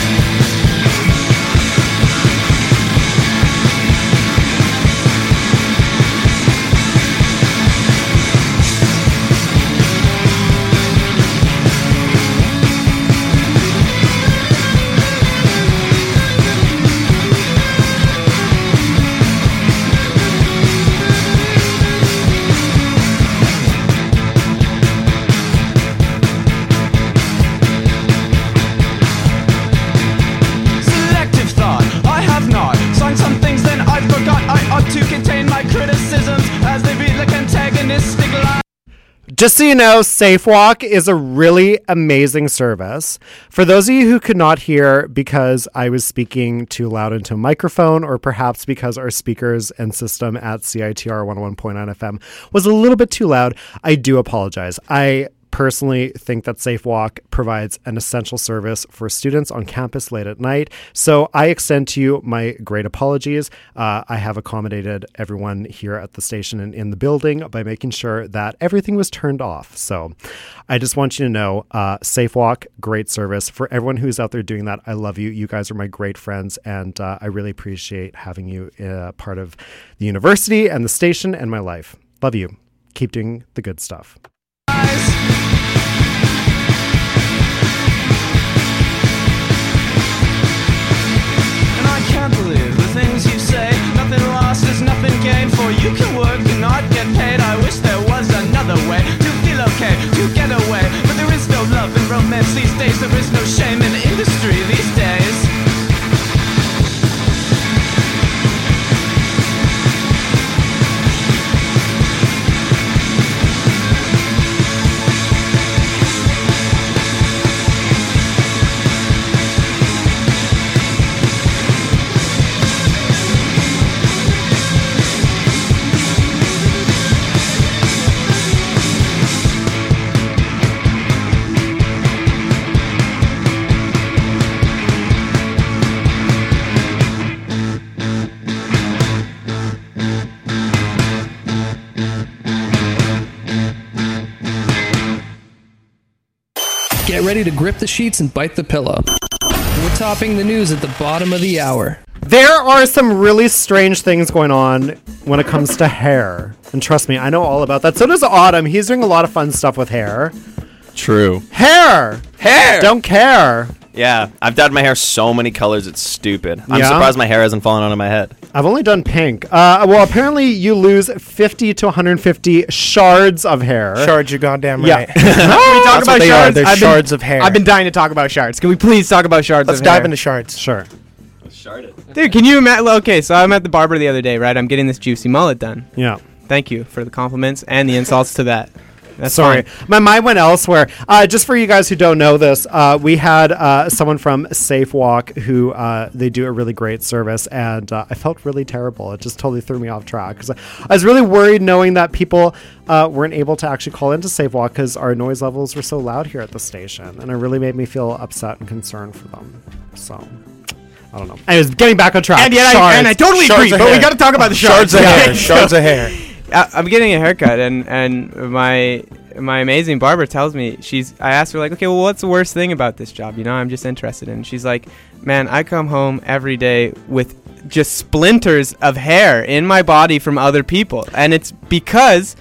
Selective thought, I have not signed some things, then I forgot I ought to contain my criticisms as they be like antagonistic lines. Just so you know, SafeWalk is a really amazing service. For those of you who could not hear because I was speaking too loud into a microphone, or perhaps because our speakers and system at C I T R one oh one point nine F M was a little bit too loud, I do apologize. I personally think that SafeWalk provides an essential service for students on campus late at night. So I extend to you my great apologies. Uh, I have accommodated everyone here at the station and in the building by making sure that everything was turned off. So I just want you to know, uh, SafeWalk, great service. For everyone who's out there doing that, I love you. You guys are my great friends, and uh, I really appreciate having you uh, part of the university and the station and my life. Love you. Keep doing the good stuff. And I can't believe the things you say. Nothing lost is nothing gained, for you can work and not get paid. I wish there was another way to feel okay, to get away. But there is no love and romance these days. There is no shame in the industry these days. Get ready to grip the sheets and bite the pillow. We're topping the news at the bottom of the hour. There are some really strange things going on when it comes to hair. And trust me, I know all about that. So does Autumn. He's doing a lot of fun stuff with hair. True. Hair! Hair! Don't care. Yeah, I've dyed my hair so many colors, it's stupid. I'm Yeah? surprised my hair hasn't fallen onto my head. I've only done pink. Uh, well, apparently you lose fifty to one hundred fifty shards of hair. Shards, you're goddamn Yeah. right. Can we talk That's about what they are. shards? They're I've been- shards of hair. I've been dying to talk about shards. Can we please talk about shards Let's of dive hair? into shards. Sure. Dude, can you imagine? Okay, so I'm at the barber the other day, right? I'm getting this juicy mullet done. Yeah. Thank you for the compliments and the insults to that. That's Sorry, fine. my mind went elsewhere. Uh, just for you guys who don't know this, uh, we had uh, someone from SafeWalk who uh, they do a really great service, and uh, I felt really terrible. It just totally threw me off track because I, I was really worried knowing that people uh, weren't able to actually call into SafeWalk because our noise levels were so loud here at the station, and it really made me feel upset and concerned for them. So. I don't know. Anyways, getting back on track. And yet, I, and I totally Shards agree. of But we hair. got to talk about the shards. Shards of Yeah. hair. Shards of hair. I, I'm getting a haircut, and and my my amazing barber tells me she's. I asked her like, okay, well, what's the worst thing about this job? You know, I'm just interested in. She's like, man, I come home every day with just splinters of hair in my body from other people, and it's because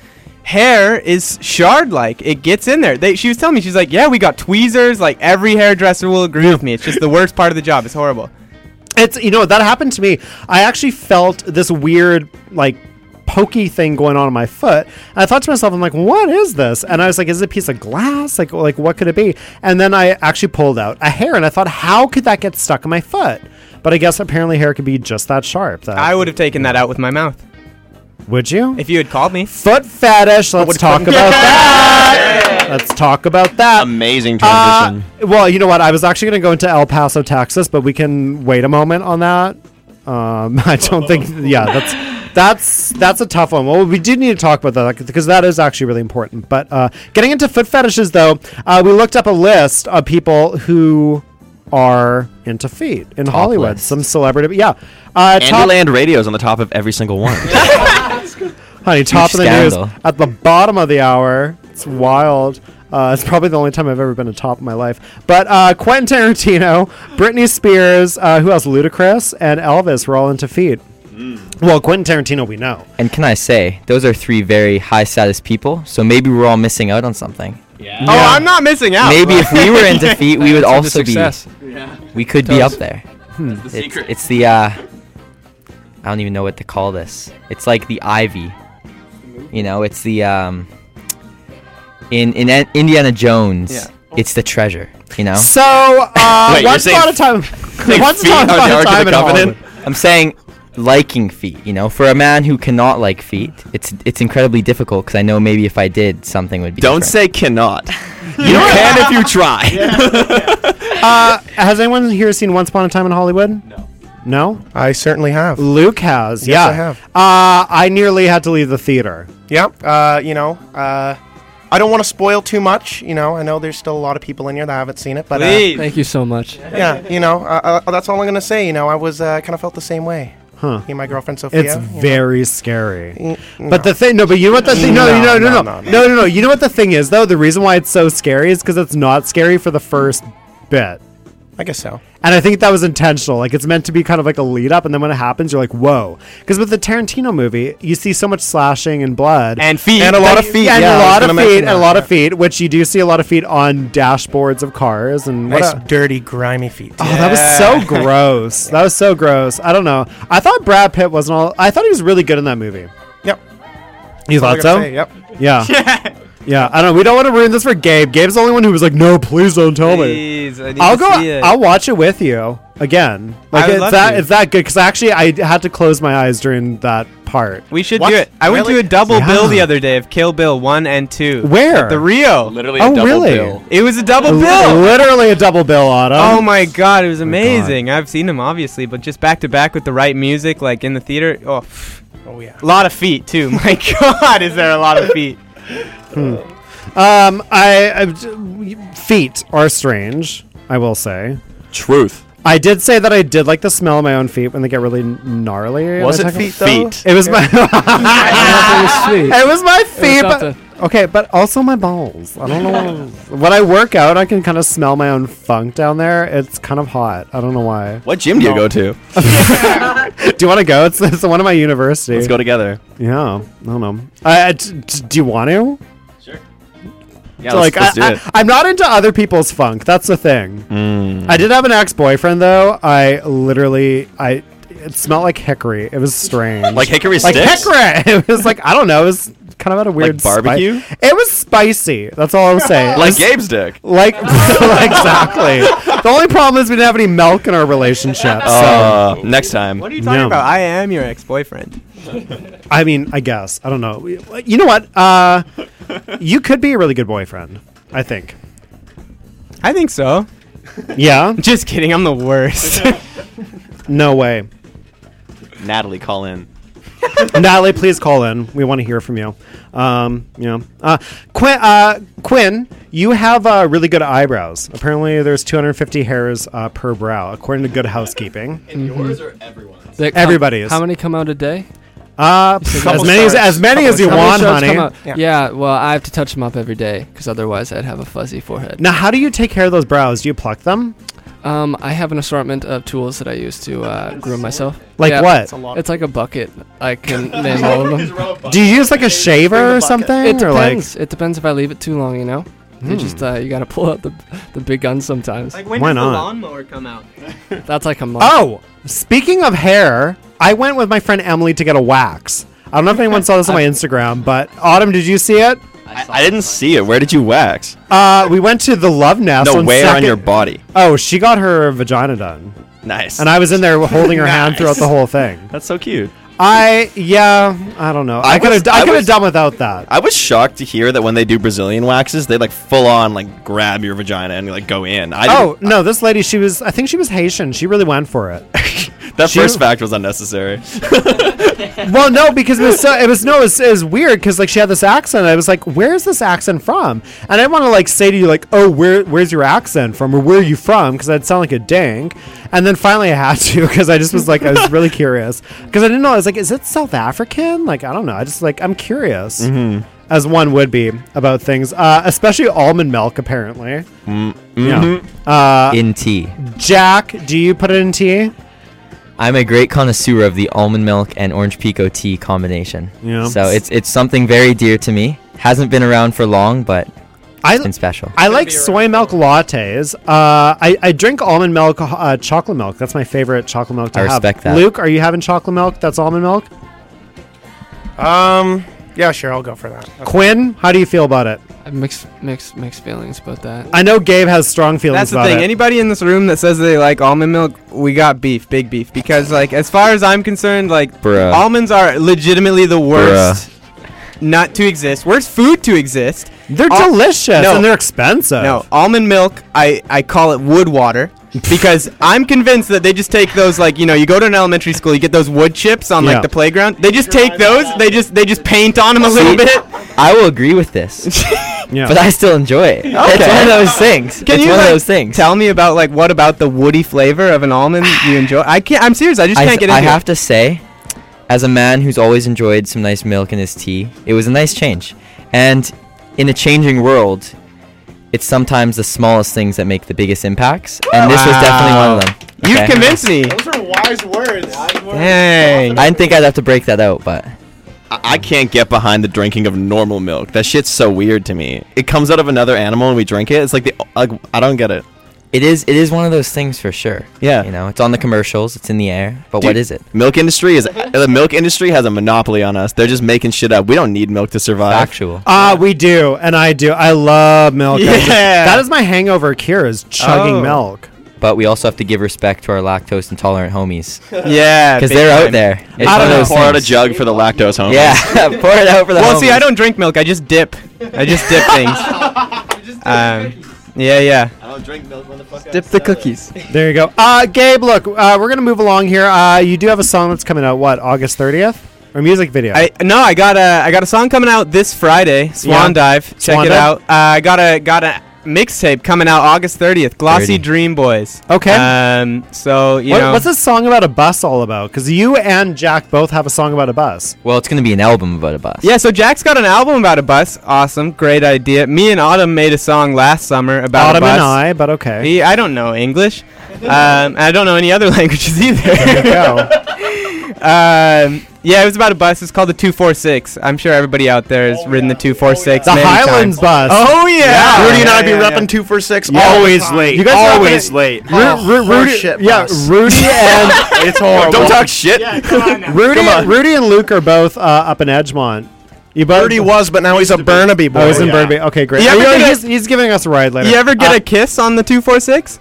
hair is shard-like. It gets in there. They, she was telling me, she's like, yeah, we got tweezers. Like, every hairdresser will agree with me. It's just the worst part of the job. It's horrible. It's, you know, that happened to me. I actually felt this weird, like, pokey thing going on in my foot. And I thought to myself, I'm like, what is this? And I was like, is it a piece of glass? Like, like what could it be? And then I actually pulled out a hair, and I thought, how could that get stuck in my foot? But I guess apparently hair could be just that sharp. That I would have taken that out with my mouth. Would you? If you had called me. Foot fetish. Let's talk about that. Let's talk about that. Amazing transition. Uh, well, you know what? I was actually going to go into El Paso, Texas, but we can wait a moment on that. Um, I don't think. Yeah, that's that's that's a tough one. Well, we do need to talk about that because that is actually really important. But uh, getting into foot fetishes, though, uh, we looked up a list of people who are into feet in Top Hollywood. list. Some celebrity. Yeah. Uh, top- Andyland Radio is on the top of every single one. Honey, top of the scandal. news at the bottom of the hour. It's wild. Uh, it's probably the only time I've ever been at top of my life. But uh, Quentin Tarantino, Britney Spears, uh, who else? Ludacris and Elvis were all into feet. Mm. Well, Quentin Tarantino, we know. And can I say, those are three very high status people, so maybe we're all missing out on something. Yeah. Oh, I'm not missing out. Maybe if we were into feet, we would That's also the be. success. Yeah. We could be up there. Hmm. That's the It's, secret. it's the. Uh, I don't even know what to call this. It's like the ivy. You know, it's the um. In in An- Indiana Jones, Yeah. it's the treasure. You know. So, uh, Wait, you're once saying upon a time, saying once feet upon on the a Ark of time the in Covenant? Hollywood. I'm saying liking feet. You know, for a man who cannot like feet, it's it's incredibly difficult because I know maybe if I did, something would be. Don't different. say cannot. You can if you try. Uh, has anyone here seen Once Upon a Time in Hollywood? No. No? I certainly have. Luke has. Yes, yeah. I have. Uh, I nearly had to leave the theater. Yep. Uh, you know, uh, I don't want to spoil too much. You know, I know there's still a lot of people in here that haven't seen it, but uh, Please. Thank you so much. yeah, you know, uh, uh, that's all I'm gonna say. You know, I was uh, kind of felt the same way. Huh. Me and my girlfriend Sophia. It's you know. very scary. Mm, But the thing, no, but you know what the thing, no, No, no, no, no, no, no, no, no, no, no. You know what the thing is, though? The reason why it's so scary is because it's not scary for the first bit. I guess so. And I think that was intentional. Like, it's meant to be kind of like a lead up, and then when it happens, you're like, whoa. Because with the Tarantino movie, you see so much slashing and blood. And feet. And a lot that- of feet. And yeah, a I was lot of gonna feet, mention and a that, lot yeah. of feet, which you do see a lot of feet on dashboards of cars. And what Nice, a- dirty, grimy feet. Oh, that was so gross. That was so gross. I don't know. I thought Brad Pitt wasn't all. I thought he was really good in that movie. Yep. You That's all I thought gotta so? say, Yep. Yeah. Yeah. I don't know. We don't want to ruin this for Gabe. Gabe's the only one who was like, "No, please don't tell me." Please, I need I'll to go. see it. I'll watch it with you again. Like I would it's love that. to. It's that good because actually I had to close my eyes during that part. We should What? do it. I went Really? to a double Yeah. bill the other day of Kill Bill one and two. Where? At the Rio. Literally Oh, a double really? bill. It was a double Li- bill. Literally a double bill, Autumn. Oh my god, it was my amazing. I've seen them obviously, but just back to back with the right music, like in the theater. Oh, pff. Oh yeah. A lot of feet too. My god, is there a lot of feet? Um, I, I feet are strange. I will say. Truth. I did say that I did like the smell of my own feet when they get really gnarly. Was Am I it talking- feet though? Feet. It was my. Sweet. It was my feet, not but okay, but also my balls. I don't know. When I work out, I can kind of smell my own funk down there. It's kind of hot. I don't know why. What gym do you go to? Do you want to go? It's, it's the one at my university. Let's go together. Yeah, I don't know. Uh, d- d- do you want to? Yeah, So, let's, like, let's I, do it. I, I'm not into other people's funk. That's the thing. Mm. I did have an ex-boyfriend though. I literally, I it smelled like hickory. It was strange. Like hickory like sticks? hickory. It was like I don't know. It was kind of at a weird Like barbecue? spi- it was spicy. That's all I was saying. It Like was- Gabe's dick. Like exactly. The only problem is we didn't have any milk in our relationship. So Uh, next time. What are you talking No. about? I am your ex-boyfriend. I mean, I guess I don't know. You know what? Uh, you could be a really good boyfriend. I think. I think so. Yeah. Just kidding. I'm the worst. No way. Natalie, call in. Natalie, please call in. We want to hear from you. Um, you know, uh, Quinn, uh, Quinn, you have uh, really good eyebrows. Apparently, there's two hundred fifty hairs uh, per brow, according to Good Housekeeping. And yours or everyone's? They come- Everybody's. How many come out a day? Uh, as many as, as many as you How many want, shards honey. come out? Yeah. well, I have to touch them up every day because otherwise I'd have a fuzzy forehead. Now, how do you take care of those brows? Do you pluck them? Um, I have an assortment of tools that I use to uh, groom myself. Like Yeah, what? It's, a lot. It's like a bucket. I can name all of them. Do you use like a shaver or something? It or like depends. It depends if I leave it too long. You know. You Hmm. just uh, you gotta pull out the the big guns sometimes. Like when Why does the not? lawnmower come out? That's like a month. Oh, speaking of hair, I went with my friend Emily to get a wax. I don't know if anyone saw this on my Instagram, but Autumn, did you see it? I, I didn't see it. Where did you wax? Uh, we went to the Love Nest. No, on where on second- your body? Oh, she got her vagina done. Nice. And I was in there holding her hand Nice. throughout the whole thing. That's so cute. I yeah, I don't know. I, could was- have I could have was- done without that. I was shocked to hear that when they do Brazilian waxes, they like full on like grab your vagina and like go in. I Oh didn't- no, this lady, she was I think she was Haitian. She really went for it. that she- first fact was unnecessary. Well, no, because it was so, it was no, it was, it was weird because like she had this accent. I was like, "Where's this accent from?" And I didn't want to like say to you like, "Oh, where where's your accent from?" or "Where are you from?" because I'd sound like a dink. And then finally I had to because I just was like, I was really curious because I didn't know. I was like, "Is it South African?" Like I don't know. I just like I'm curious, Mhm. as one would be about things, uh, especially almond milk. Apparently, Mm, yeah. mhm. Uh, In tea. Jack, do you put it in tea? I'm a great connoisseur of the almond milk and orange pico tea combination. Yeah. So it's it's something very dear to me. Hasn't been around for long, but it's been special. I like soy milk lattes. Uh, I, I drink almond milk, uh, chocolate milk. That's my favorite chocolate milk to I have. respect that. Luke, are you having chocolate milk? That's almond milk. Um, yeah, sure, I'll go for that. Quinn, how do you feel about it? I have mixed mixed mixed feelings about that. I know Gabe has strong feelings That's the about thing. it. Anybody in this room that says they like almond milk, we got beef, big beef. Because like, as far as I'm concerned, like Bruh. almonds are legitimately the worst nut to exist, worst food to exist. They're Al- delicious No. and they're expensive. No, almond milk, I, I call it wood water because I'm convinced that they just take those, like, you know, you go to an elementary school, you get those wood chips on Yeah. like the playground. They just take those, they just they just paint on them a little See, bit. I will agree with this, Yeah. but I still enjoy it. It's one of those things. Can it's you one like, of those things. tell me about like what about the woody flavor of an almond you enjoy? I can't. I'm serious. I just I, can't th- get I into have it. to say, as a man who's always enjoyed some nice milk in his tea, it was a nice change. And in a changing world, it's sometimes the smallest things that make the biggest impacts. And this was definitely one of them. You've Okay? convinced me. Those are wise words. Dang. I didn't think I'd have to break that out, but I, I can't get behind the drinking of normal milk. That shit's so weird to me. It comes out of another animal and we drink it. It's like the like I don't get it. it is it is one of those things for sure. Yeah. You know, it's on the commercials, it's in the air, but what Dude, is it? Milk industry is the milk industry has a monopoly on us. They're just making shit up. We don't need milk to survive. Factual. Uh, we do, and I do. I love milk. I just- Yeah. that is my hangover cure is chugging Oh. milk. But we also have to give respect to our lactose intolerant homies. Yeah, Because big they're time. out there. It's I one don't of know. those Pour out a things. jug for the lactose homies. Yeah, pour it out for the Well, see, I homies. don't drink milk. I just dip. I just dip things. Um, yeah, yeah. I don't drink milk when the fuck Dip the cookies. There you go. Uh, Gabe, look, uh, we're gonna move along here. Uh, you do have a song that's coming out. What, August thirtieth? Or music video? I no, I got a I got a song coming out this Friday. Swan Yeah. Dive. Check Swan it Dive? out. Uh, I got a got a mixtape coming out August thirtieth. Glossy thirty. Dream Boys. Okay. Um. So you What- know. what's this song about a bus all about? Because you and Jack both have a song about a bus. Well, it's going to be an album about a bus. Yeah, so Jack's got an album about a bus. Awesome, great idea. Me and Autumn made a song last summer about Autumn a bus. and I, but okay. He, I don't know English. um, I don't know any other languages either. There you go. um, yeah, it was about a bus. It's called the two forty-six. I'm sure everybody out there has ridden the two forty-six. The many Highlands times. bus. Oh yeah, Rudy and I Yeah, be yeah, repping yeah. two for six. Yeah. Always late. You guys are always repping- late. Ru- Oh, Ru- Rudy, horseshit yeah, bus. Rudy and It's horrible. Don't talk shit. Rudy, Rudy and Luke are both uh, up in Edgemont. You both. Rudy was, but now he's a Burnaby boy. Oh, he's in Burnaby. Okay, great. You ever Oh, get a- he's, he's giving us a ride later. You ever get Uh, a kiss on the two forty-six?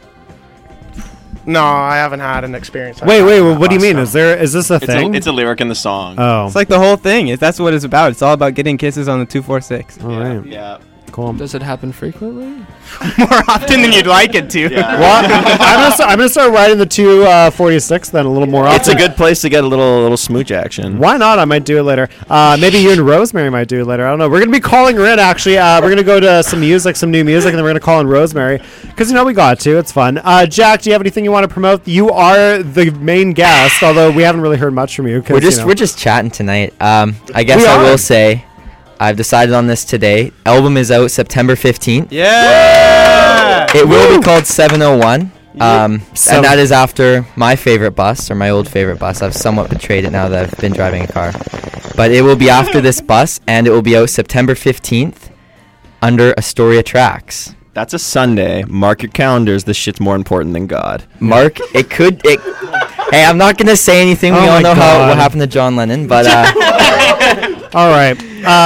No, I haven't had an experience. like Wait, that wait. on What, that what do you bus, mean? so. Is there? Is this a It's thing? a, it's a lyric in the song. oh, It's like the whole thing. Is that's what it's about. It's all about getting kisses on the two forty-six. all right. Yeah. Cool. Does it happen frequently? More often than you'd like it to. Yeah. Well, I'm gonna start, I'm gonna start riding the two uh, forty-six then a little more often. It's a good place to get a little little smooch action. Why not? I might do it later. Uh, maybe you and Rosemary might do it later. I don't know. We're gonna be calling her in actually. Uh, we're gonna go to some music, some new music, and then we're gonna call in Rosemary because you know we got to. It's fun. Uh, Jack, do you have anything you want to promote? You are the main guest, although we haven't really heard much from you. 'cause, We're just you know. we're just chatting tonight. Um, I guess We I are. will say, I've decided on this today. Album is out September fifteenth. Yeah. It will be called seven oh one. Um, So- and that is after my favorite bus, or my old favorite bus. I've somewhat betrayed it now that I've been driving a car. But it will be after this bus, and it will be out September fifteenth under Astoria Tracks. That's a Sunday. Mark your calendars. This shit's more important than God. Mark, it could... It, hey, I'm not going to say anything. We Oh all my know how God. what happened to John Lennon, but... Uh, All right.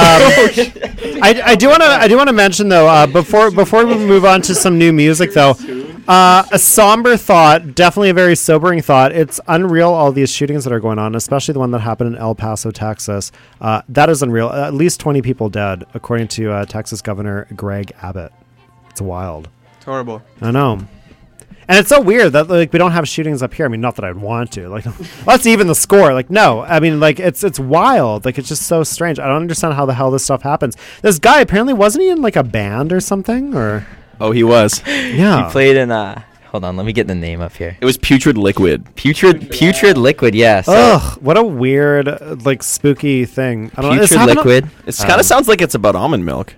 Um, I, I do want to I do want to mention though uh, before before we move on to some new music though, uh, a somber thought, definitely a very sobering thought. It's unreal all these shootings that are going on, especially the one that happened in El Paso, Texas. Uh, that is unreal. At least twenty people dead, according to uh, Texas Governor Greg Abbott. It's wild. It's horrible. I know. And it's so weird that like we don't have shootings up here. I mean, not that I'd want to. Like, let's even the score. Like, no. I mean, like it's it's wild. Like, it's just so strange. I don't understand how the hell this stuff happens. This guy apparently wasn't he in like a band or something? Or Oh, he was. Yeah. He played in... Uh, hold on, let me get the name up here. It was Putrid Liquid. Putrid Putrid Liquid, yeah. So Ugh, what a weird, uh, like spooky thing. I don't know. It's Putrid happened on- Liquid. It kind of Um, sounds like it's about almond milk.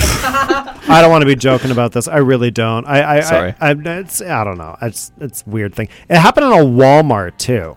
I don't want to be joking about this. I really don't. I, I Sorry. I, I, it's I don't know. It's it's a weird thing. It happened in a Walmart too.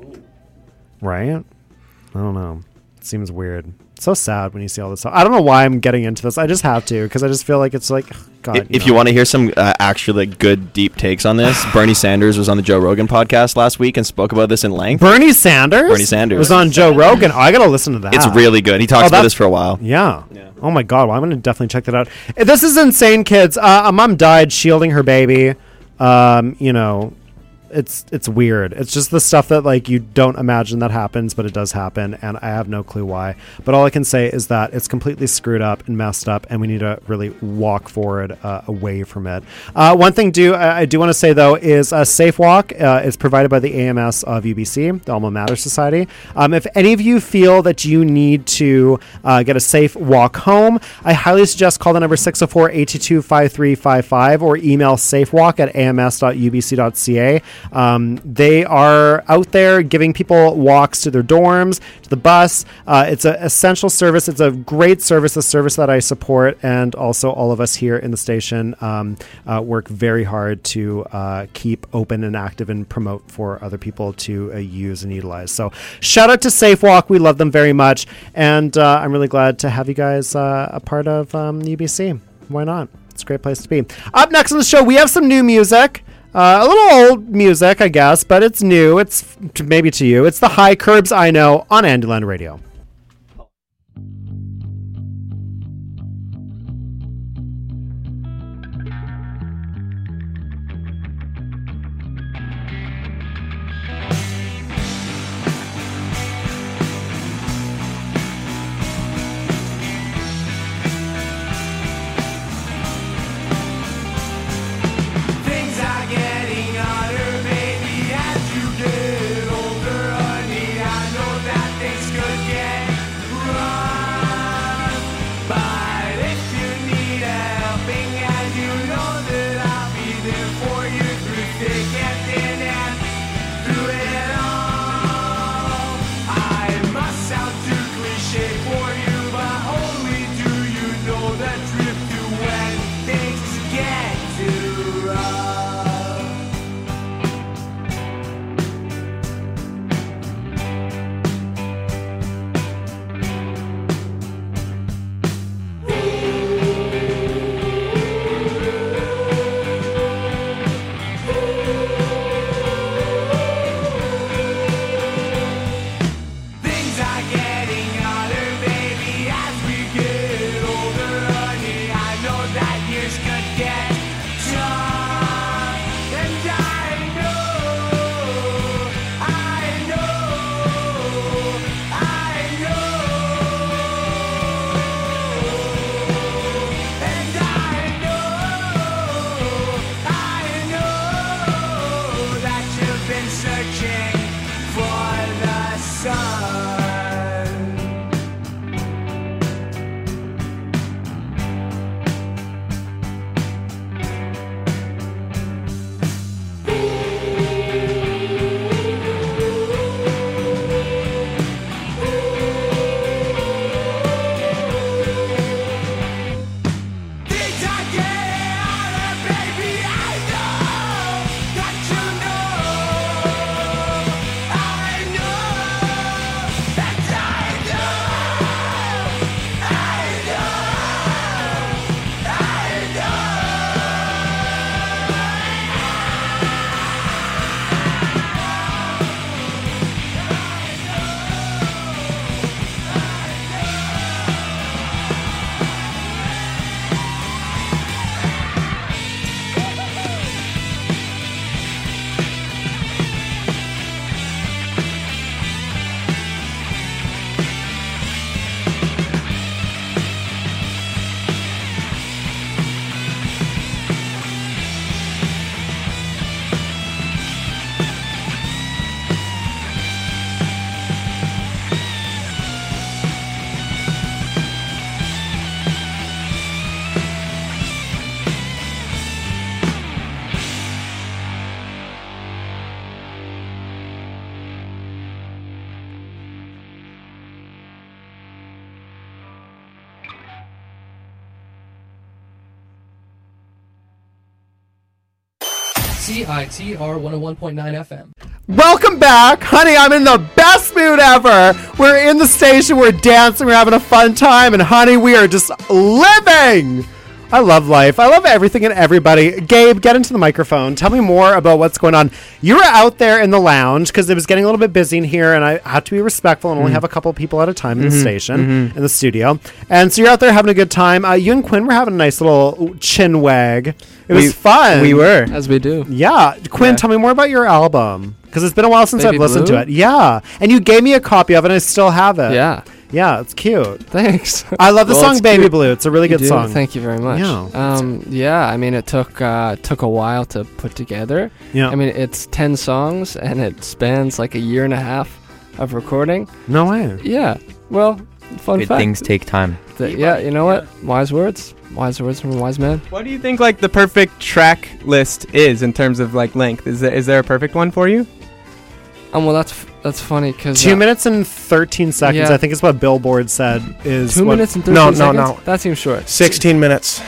Right? I don't know. It seems weird. It's so sad when you see all this stuff. I don't know why I'm getting into this. I just have to because I just feel like it's like God. If, if you want to hear some uh, actually like, good deep takes on this, Bernie Sanders was on the Joe Rogan podcast last week and spoke about this in length. Bernie Sanders. Bernie Sanders was on Joe Rogan. Oh, I gotta listen to that. It's really good. He talks Oh, about that- this for a while. Yeah. Oh my God. Well, I'm gonna definitely check that out. Uh, This is insane, kids. Uh, a mom died shielding her baby. Um, you know, it's it's weird. It's just the stuff that like you don't imagine that happens, but it does happen, and I have no clue why. But all I can say is that it's completely screwed up and messed up, and we need to really walk forward uh, away from it. Uh, one thing do I, I do want to say though is a Safe Walk uh, is provided by the A M S of U B C, the Alma Mater Society. Um, if any of you feel that you need to uh, get a safe walk home, I highly suggest call the number six oh four, eight two two, five three five five or email safewalk at a m s dot u b c dot c a. Um, they are out there giving people walks to their dorms, to the bus. Uh, it's an essential service. It's a great service, a service that I support, and also all of us here in the station um, uh, work very hard to uh, keep open and active and promote for other people to uh, use and utilize. So shout out to Safe Walk. We love them very much, and uh, I'm really glad to have you guys uh, a part of um, U B C. Why not? It's a great place to be. Up next on the show, we have some new music. Uh, a little old music, I guess, but it's new. It's f- maybe to you. It's the High Curbs I Know on Andyland Radio. Things are getting harder, baby, as you get older, honey. I know that things could get C I T R one oh one point nine F M. Welcome back. Honey, I'm in the best mood ever. We're in the station, we're dancing, we're having a fun time, and honey, we are just living. I love life. I love everything and everybody. Gabe, get into the microphone. Tell me more about what's going on. You were out there in the lounge because it was getting a little bit busy in here, and I had to be respectful and only Mhm. have a couple of people at a time in the Mhm, station, mhm. in the studio. And so you're out there having a good time. Uh, you and Quinn were having a nice little chin wag. It was We- fun. we were. As we do. Yeah. Quinn, Yeah. tell me more about your album. Because it's been a while since Baby I've listened Blue? to it. Yeah. And you gave me a copy of it, and I still have it. Yeah. Yeah, it's cute. Thanks. I love the Well, song it's Baby cute. Blue. It's a really You good do? song. Thank you very much. Yeah. Um, yeah, I mean, it took uh, took a while to put together. Yeah. I mean, it's ten songs, and it spans like a year and a half of recording. No way. Yeah. Well, fun Good fact. things take time. That- yeah, you know what? Wise words. Wise words from a wise man. What do you think like the perfect track list is in terms of like length? Is there, is there a perfect one for you? Um, well, that's f- that's funny because Two minutes and thirteen seconds. yeah. I think is what Billboard said. Is Two what- minutes and thirteen No, no, seconds. no. That seems short. sixteen minutes.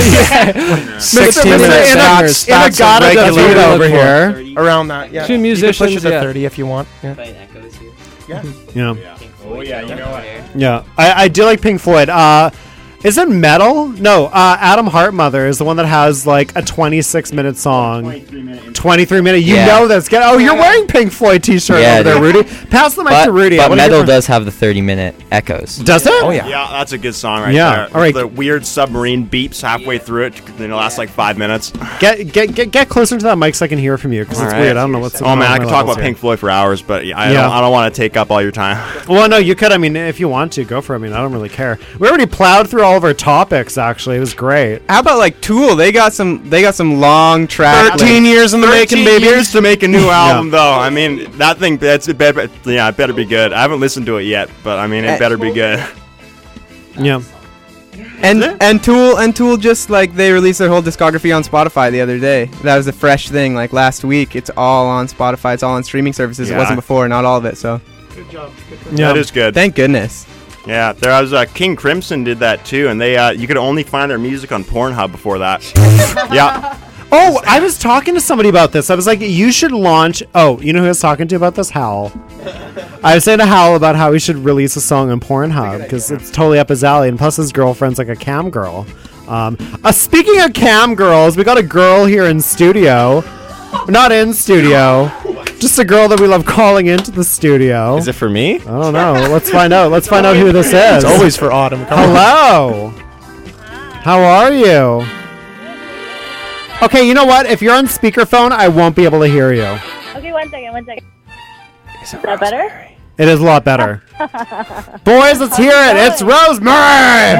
sixteen minutes. minutes. In a, That's- in a that's a gotta regular David look over for. here. Around that, yeah. Two You can musicians, push it to yeah. thirty if you want. Yeah. Yeah. Oh yeah, you know what? Yeah. I, I do like Pink Floyd. Uh, is it metal? No. Uh, Adam Hartmother is the one that has like a twenty-six minute song. twenty-three minute. You Yeah. know that's good. Oh, you're wearing Pink Floyd t-shirt Yeah, over there, dude. Rudy. Pass the mic But, to Rudy. I but wanna hear metal from- does have the thirty minute echoes. Does it? Oh yeah. Yeah, that's a good song right Yeah, there. all right. The weird submarine beeps halfway through it. Then it lasts like five minutes. Get get get get closer to that mic so I can hear from you because it's All right. weird. I don't know what's. Oh man, I wrong could with talk levels about here. Pink Floyd for hours, but I Yeah. don't, I don't want to take up all your time. Well, no, you could. I mean, if you want to, go for it. I mean, I don't really care. We already plowed through all of our topics. Actually, it was great. How about like Tool? They got some. They got some long track. Thirteen lists. years in the making, thirteen baby. years Years to make a new album, though. I mean, that thing. That's it. Better, yeah, it better be good. I haven't listened to it yet, but I mean, it Eh. better be good. Yeah. And and Tool and Tool just like they released their whole discography on Spotify the other day. That was a fresh thing. Like last week, it's all on Spotify. It's all on streaming services. It Yeah. wasn't before, not all of it. So Good job. Yeah, that is good. thank goodness. Yeah, there was uh, King Crimson did that too, and they uh, you could only find their music on Pornhub before that. Yeah. Oh, I was talking to somebody about this. I was like, you should launch. Oh, you know who I was talking to about this? Hal. I was saying to Hal about how he should release a song on Pornhub because it's totally up his alley. And plus, his girlfriend's like a cam girl. Um, uh, speaking of cam girls, we got a girl here in studio. Not in studio. Just a girl that we love calling into the studio. Is it for me? I don't know. Let's find out. Let's find out who this is. It's always for Autumn. Come on. Hello. How are you? Okay, you know what? If you're on speakerphone, I won't be able to hear you. Okay, one second, one second. Is that better? It is a lot better. Boys, let's hear it. It's Rosemary.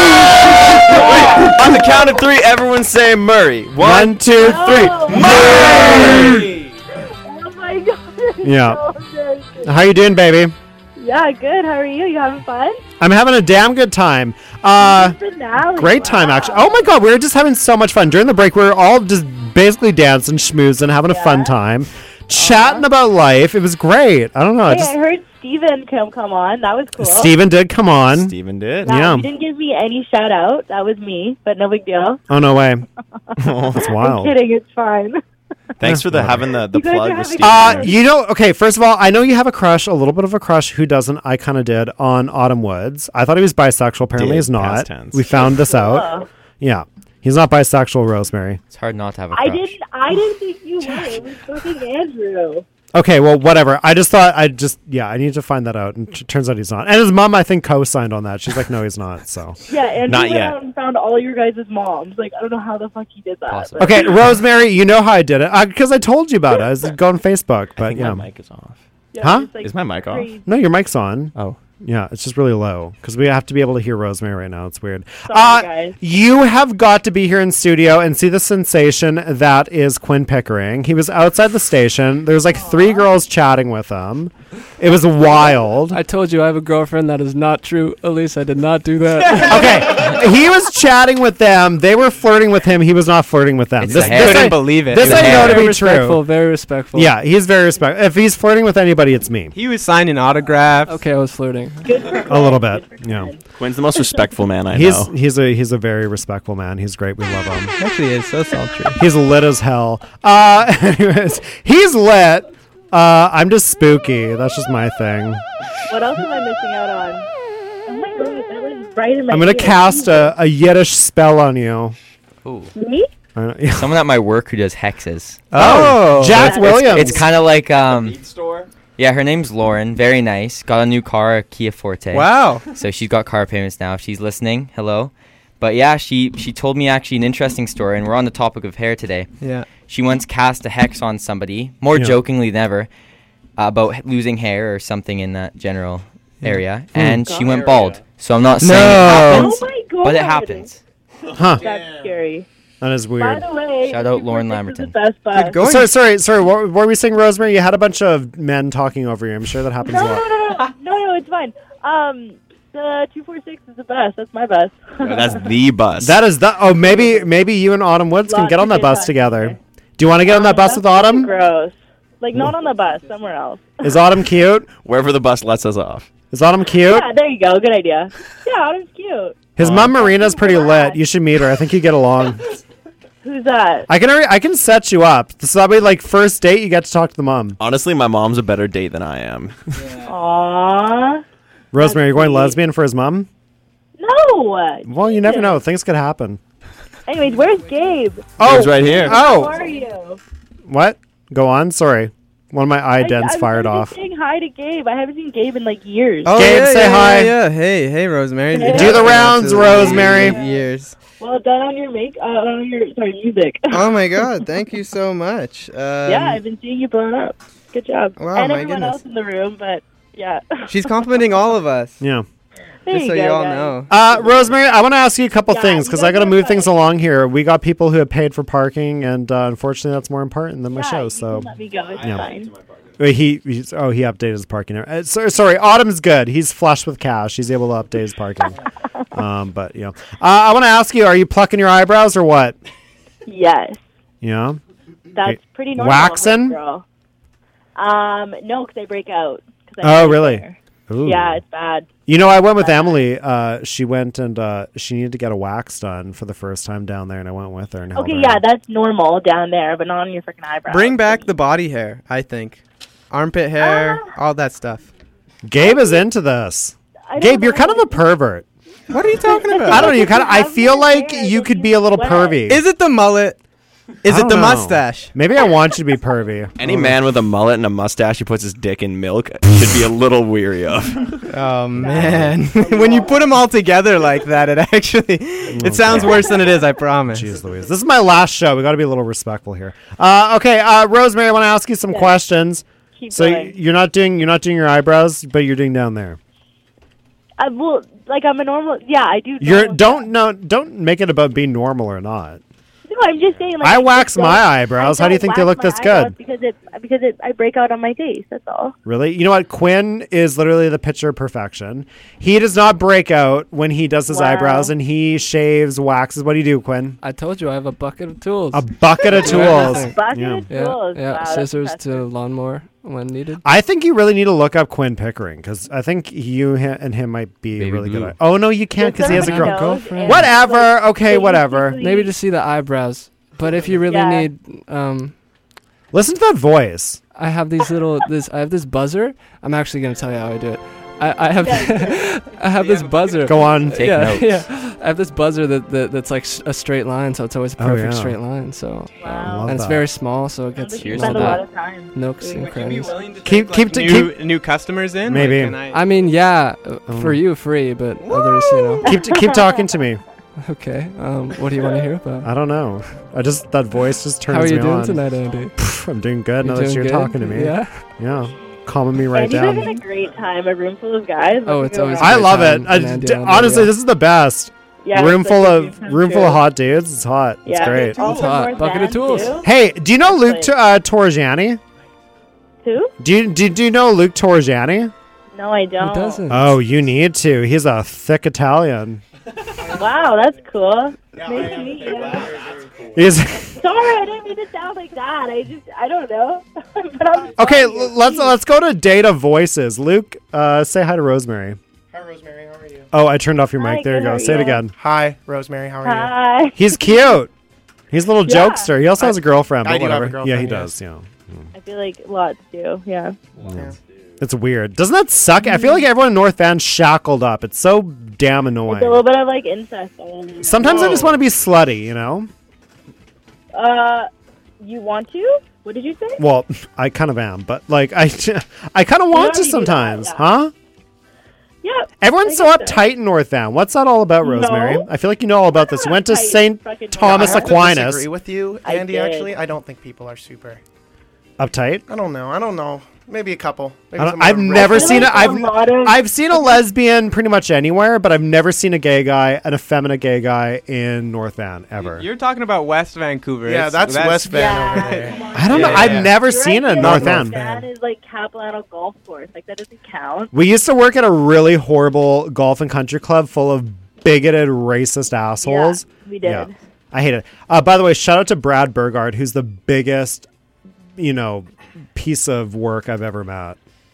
On the count of three, everyone say Murray. One, two, three. Murray! Oh my god. Yeah. So good. How you doing, baby? Yeah, good. How are you? You having fun? I'm having a damn good time. Uh, Finale. great time, actually. Oh my god, we were just having so much fun. During the break, we were all just basically dancing, schmoozing, having a fun time, chatting about life. It was great. I don't know. I Hey, just, I heard Steven come come on. That was cool. Steven did come on. Steven did. Yeah. Yeah. You didn't give me any shout out. That was me, but no big deal. Oh, no way. That's wild. I'm kidding. It's fine. Thanks for the having the, the You guys plug are with having Steven. Uh, you know, okay, first of all, I know you have a crush, a little bit of a crush. Who doesn't? I kind of did on Autumn Woods. I thought he was bisexual. Apparently, Did, he's not. past tense. We found this out. Yeah. He's not bisexual, Rosemary. It's hard not to have a I crush. didn't. I didn't think you were. It was fucking Andrew. Okay, well, whatever. I just thought I just, yeah, I need to find that out. And t- turns out he's not. And his mom, I think, co-signed on that. She's like, no, he's not. So. Yeah, Andrew Not went yet. out and found all your guys' moms. Like, I don't know how the fuck he did that. but- Okay, Rosemary, you know how I did it because I told you about it. I was going on Facebook, but think yeah. my mic is off. Yeah, Huh? it's, like, Is my mic off? crazy. No, your mic's on. Oh. Yeah, it's just really low because we have to be able to hear Rosemary right now. It's weird. Sorry, uh, guys. You have got to be here in studio and see the sensation that is Quinn Pickering. He was outside the station. There was like three girls chatting with him. It was wild. I told you I have a girlfriend. That is not true. Elise, I did not do that. Okay, he was chatting with them. They were flirting with him. He was not flirting with them. It's the hair. Couldn't believe it. This It was I know to very be respectful. true. Very respectful. Yeah, he's very respectful. If he's flirting with anybody, it's me. He was signing autographs. Okay, I was flirting. friend. Good for A little bit, yeah. Quinn's the most respectful man I he's, know. He's a he's a very respectful man. He's great. We love him. Actually, is so sultry. He's lit as hell. Uh, anyways, he's lit. Uh, I'm just spooky. That's just my thing. What else am I missing out on? Oh my god, that was right in my I'm gonna ear. cast a, a Yiddish spell on you. Ooh. Me? I don't- yeah. Someone at my work who does hexes. Oh, Jack So it's- Williams. It's, kind of like um. Yeah, her name's Lauren. Very nice. Got a new car, a Kia Forte. Wow. So she's got car payments now. If she's listening, hello. But yeah, she she told me actually an interesting story, and we're on the topic of hair today. Yeah. She once cast a hex on somebody, more Yeah. jokingly than ever, uh, about h- losing hair or something in that general Yeah. area, Hmm. and she God. went bald. So I'm not saying No. it happens, Oh my god. but it happens. Huh. That's scary. That is By weird. the way, Shout out two Lauren forty-six is Lamberton. the best bus. Going. Sorry, sorry, sorry. What, what were we saying, Rosemary? You had a bunch of men talking over you. I'm sure that happens No, a no, lot. no, no, no, no, no, it's fine. Um, the two forty-six is the best. That's my bus. No, that's the bus. That is that. Oh, maybe maybe you and Autumn Woods can Lots get on of that good bus times together. Do you want to get on that bus with Autumn? Gross. Like not on the bus, somewhere else. Is Autumn cute? Wherever the bus lets us off. Is Autumn cute? Yeah, there you go. Good idea. Yeah, Autumn's cute. His mom Marina's pretty lit. You should meet her. I think you get along. Who's that? I can already, I can set you up. So that way, like first date, you get to talk to the mom. Honestly, my mom's a better date than I am. Aww. Rosemary, you're going lesbian for his mom? No. Well, you never know. Things could happen. Anyways, where's Gabe? Oh, Gabe's right here. Oh, How are you? what? Go on. Sorry, one of my eye dents I, fired I was off. just saying hi to Gabe. I haven't seen Gabe in like years. Oh, Gabe, yeah, say yeah, hi. Yeah, yeah. Hey, hey, Rosemary. Hey. Do the rounds, Rosemary. Years. Well done on your make, uh, on your sorry music. Oh my God! Thank you so much. Um, yeah, I've been seeing you blow up. Good job. Wow, and my everyone goodness. else in the room, but yeah. She's complimenting all of us. Yeah. There Just you so go, you all guys. know. Uh, Rosemary, I want to ask you a couple Yeah, things you because guys I got to are move fine. things along here. We got people who have paid for parking, and uh, unfortunately, that's more important than my Yeah, show. you So can let me go. It's Yeah. fine. Wait, he he's, oh he updated his parking. Uh, so, sorry, Autumn's good. He's flush with cash. He's able to update his parking. um, but you know, uh, I want to ask you: are you plucking your eyebrows or what? Yes, You know, that's Hey, pretty normal. waxing? Girl. Um, no, because I break out. 'cause I Oh, break really? there. Ooh. Yeah, it's bad. You know, I went with Emily. Uh, she went and uh, she needed to get a wax done for the first time down there, and I went with her. And held Okay, her yeah, hand. that's normal down there, but not on your freaking eyebrows. Bring back the body hair. I think, armpit hair, Ah. all that stuff. Gabe is into this. I don't Gabe, you're know. kind of a pervert. What are you talking about? I don't know. You kind of. I have feel my like hair, you it could looks be a little wet. pervy. Is it the mullet? Is I it don't the know. mustache? Maybe I want you to be pervy. Any man with a mullet and a mustache who puts his dick in milk should be a little weary of. Oh man! When you put them all together like that, it actually it sounds worse than it is. I promise. Jeez Louise. This is my last show. We got to be a little respectful here. Uh, okay, uh, Rosemary, I want to ask you some Yeah. questions. Keep So going. you're not doing you're not doing your eyebrows, but you're doing down there. I well, like I'm a normal. Yeah, I do. You're normal don't no don't make it about being normal or not. No, I'm just saying. Like, I just wax don't- my eyebrows. I How do you don't think they wax look my this eyebrows good? Because it because it I break out on my face. That's all. Really? You know what? Quinn is literally the picture of perfection. He does not break out when he does his Wow. eyebrows, and he shaves, waxes. What do you do, Quinn? I told you I have a bucket of tools. A bucket of Do tools. everything. Bucket Yeah. of Yeah, tools. yeah. Wow, that's Scissors impressive. to lawnmower when needed. I think you really need to look up Quinn Pickering because I think you ha- and him might be Baby really blue. good. Oh no, you can't because he has a somebody girl. knows and, Whatever. like, Okay, they whatever. usually- Maybe to see the eyebrows. But if you really Yeah. need, um, Listen to that voice. I have these little this. I have this buzzer. I'm actually gonna tell you how I do it. I, I have I have this buzzer. Go on. Take yeah, notes. yeah. I have this buzzer that, that that's like s- a straight line, so it's always a Oh, perfect yeah. straight line. So, Wow. Love and it's that. very small, so it gets You Here's all spend a the- lot that of time. nooks doing and what you crannies. Keep keep to, new keep new customers in. Maybe. Like, can I- I mean, yeah, uh, Oh. for you free, but others, you know. keep to, keep talking to me. Okay. Um, what do you want to hear about? I don't know. I just that voice just turns How are you me doing on. tonight, Andy? Pff, I'm doing good You now that doing you're good? talking to me. Yeah. Yeah. Calming me right and you down. guys had a great time. A room full of guys. Oh, Let's it's go always around. I great love time it. I, in Andy d- Island, honestly, yeah. this is the best. Yeah, room it's full like a of dream come room full true. of hot dudes. It's hot. It's Yeah. great. Oh, It's hot. more Bucket of than tools. too? Hey, do you know Luke Nice. T- uh, Torgiani? Who? Do you do, do you know Luke Torgiani? No, I don't. Who doesn't? Oh, you need to. He's a thick Italian. Wow, that's cool. Nice to meet you. He's Sorry, I didn't mean to sound like that. I just, I don't know. but I'm okay. sorry. l- Let's let's go to data voices. Luke Uh, say hi to Rosemary. Hi, Rosemary. How are you? Oh, I turned off your Hi, mic. There you good, go. how are Say it you? again. Hi, Rosemary. How are you? Hi. He's cute. He's a little Yeah. jokester. He also has a girlfriend. I But do have a whatever. Yeah, he girlfriend, does. Yeah. I feel like lots do. Yeah. Yeah. It's weird. Doesn't that suck? I feel like everyone in North Van's shackled up. It's so damn It's a annoying. little bit of like incest. all in there. Sometimes I just want to be slutty, you know? Uh, you want to? What did you say? Well, I kind of am, but like I, I kind of want to already do that, sometimes, yeah. huh? Yeah. Everyone's so uptight in North Van. What's that all about, Rosemary? No. I feel like you know all about this. You went to uptight, Saint Thomas I have to Aquinas. disagree with you, I Andy. did. Actually, I don't think people are super. Uptight? I don't know. I don't know. Maybe a couple. Maybe I don't- some I've are never real- seen it. I've I've seen a lesbian pretty much anywhere, but I've never seen a gay guy, an effeminate gay guy in North Van ever. You're talking about West Vancouver. Yeah, It's- that's West Van over there. I don't know. Yeah, I've yeah. never Your seen it idea in of North Van. That is like Capilano Golf Course. Like that doesn't count. We used to work at a really horrible golf and country club full of bigoted, racist assholes. Yeah, we did. I hate it. Uh, by the way, shout out to Brad Burgard, who's the biggest, you know, piece of work I've ever met.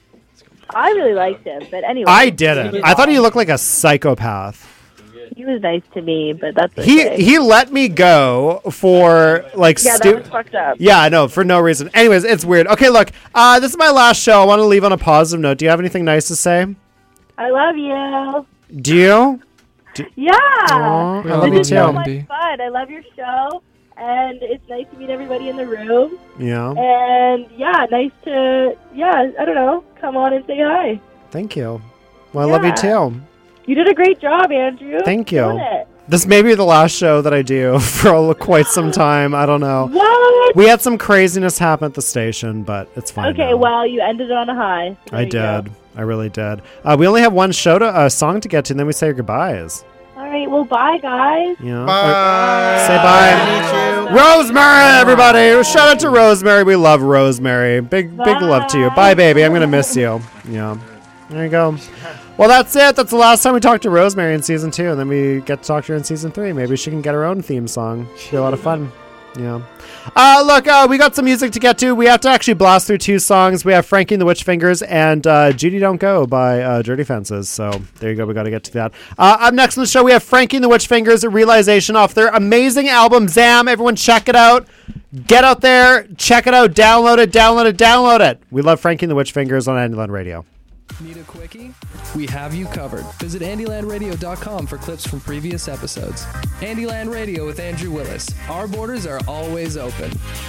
I really liked him, but anyway. I didn't. I thought he looked like a psychopath. He was nice to me, but that's He okay. he let me go for like Yeah, stu- that was fucked up. Yeah, I know, for no reason. Anyways, it's weird. Okay, look, uh, this is my last show. I want to leave on a positive note. Do you have anything nice to say? I love you. Do you? Yeah. Aw, I this love you is so too. much fun. I love your show, and it's nice to meet everybody in the room. Yeah. And yeah, nice to yeah. I don't know. Come on and say hi. Thank you. Well, I love you Yeah. too. You did a great job, Andrew. Thank Doing you. it. This may be the last show that I do for a- quite some time. I don't know. What? We had some craziness happen at the station, but it's fine. Okay, now. well, you ended it on a high. There I you go. did. I really did. Uh, we only have one show to uh, song to get to, and then we say our goodbyes. All right. Well, bye, guys. You know? Bye. Say bye. Rosemary, everybody. Shout out to Rosemary. We love Rosemary. Big, big love to you. Bye, baby. I'm going to miss you. Yeah. There you go. Well, that's it. That's the last time we talked to Rosemary in season two, and then we get to talk to her in season three. Maybe she can get her own theme song. Should be a lot of fun. Yeah. Uh, look, uh, we got some music to get to. We have to actually blast through two songs. We have Frankie and the Witch Fingers and uh, Judy Don't Go by uh, Dirty Fences. So there you go. We got to get to that. Uh, up next on the show, we have Frankie and the Witch Fingers, a realization off their amazing album, Zam. Everyone check it out. Get out there. Check it out. Download it. Download it. Download it. We love Frankie and the Witch Fingers on Andyland Radio. Need a quickie? We have you covered. Visit andyland radio dot com for clips from previous episodes. Andyland Radio with Andrew Willis. Our borders are always open.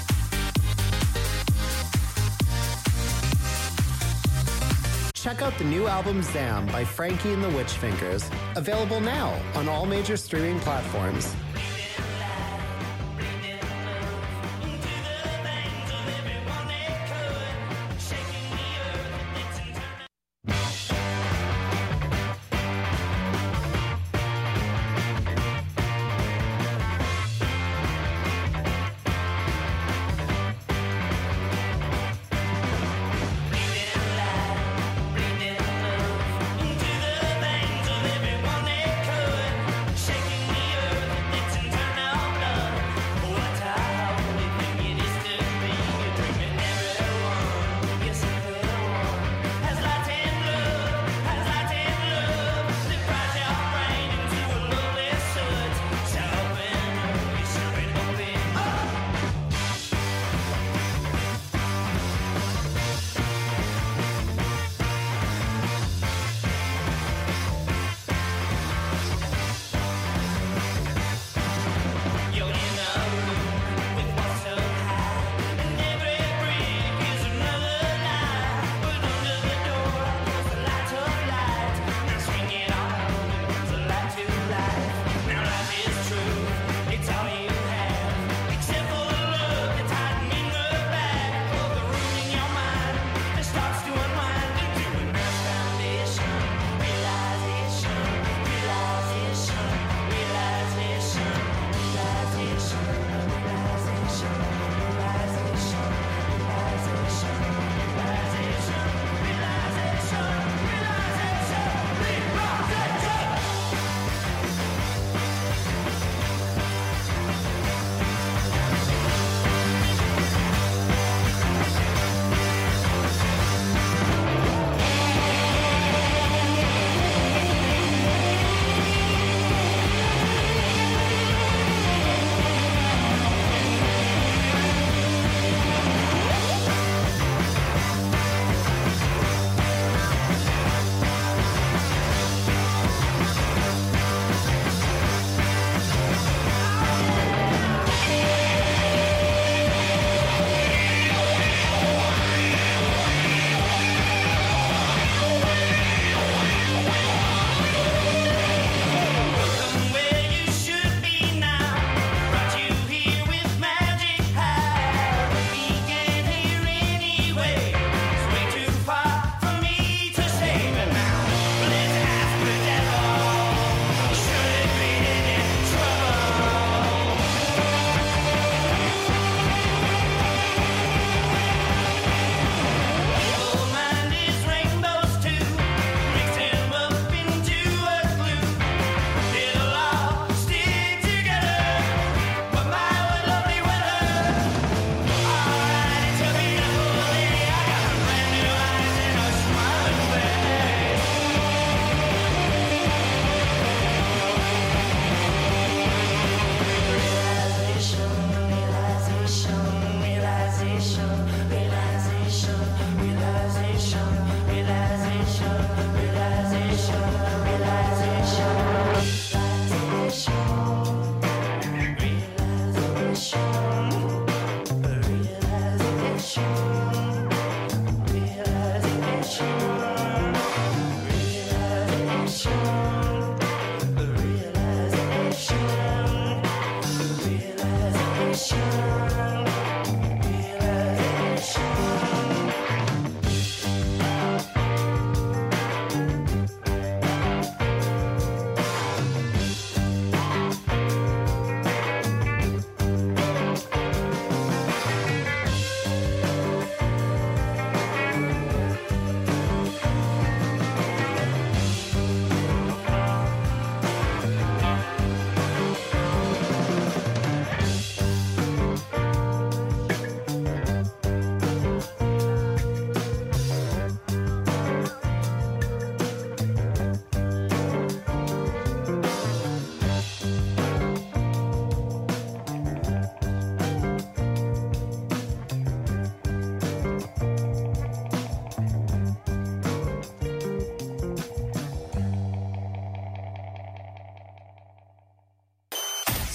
Check out the new album Zam by Frankie and the Witch Fingers. Available now on all major streaming platforms. Shaking me up.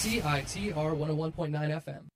C I T R one oh one point nine F M.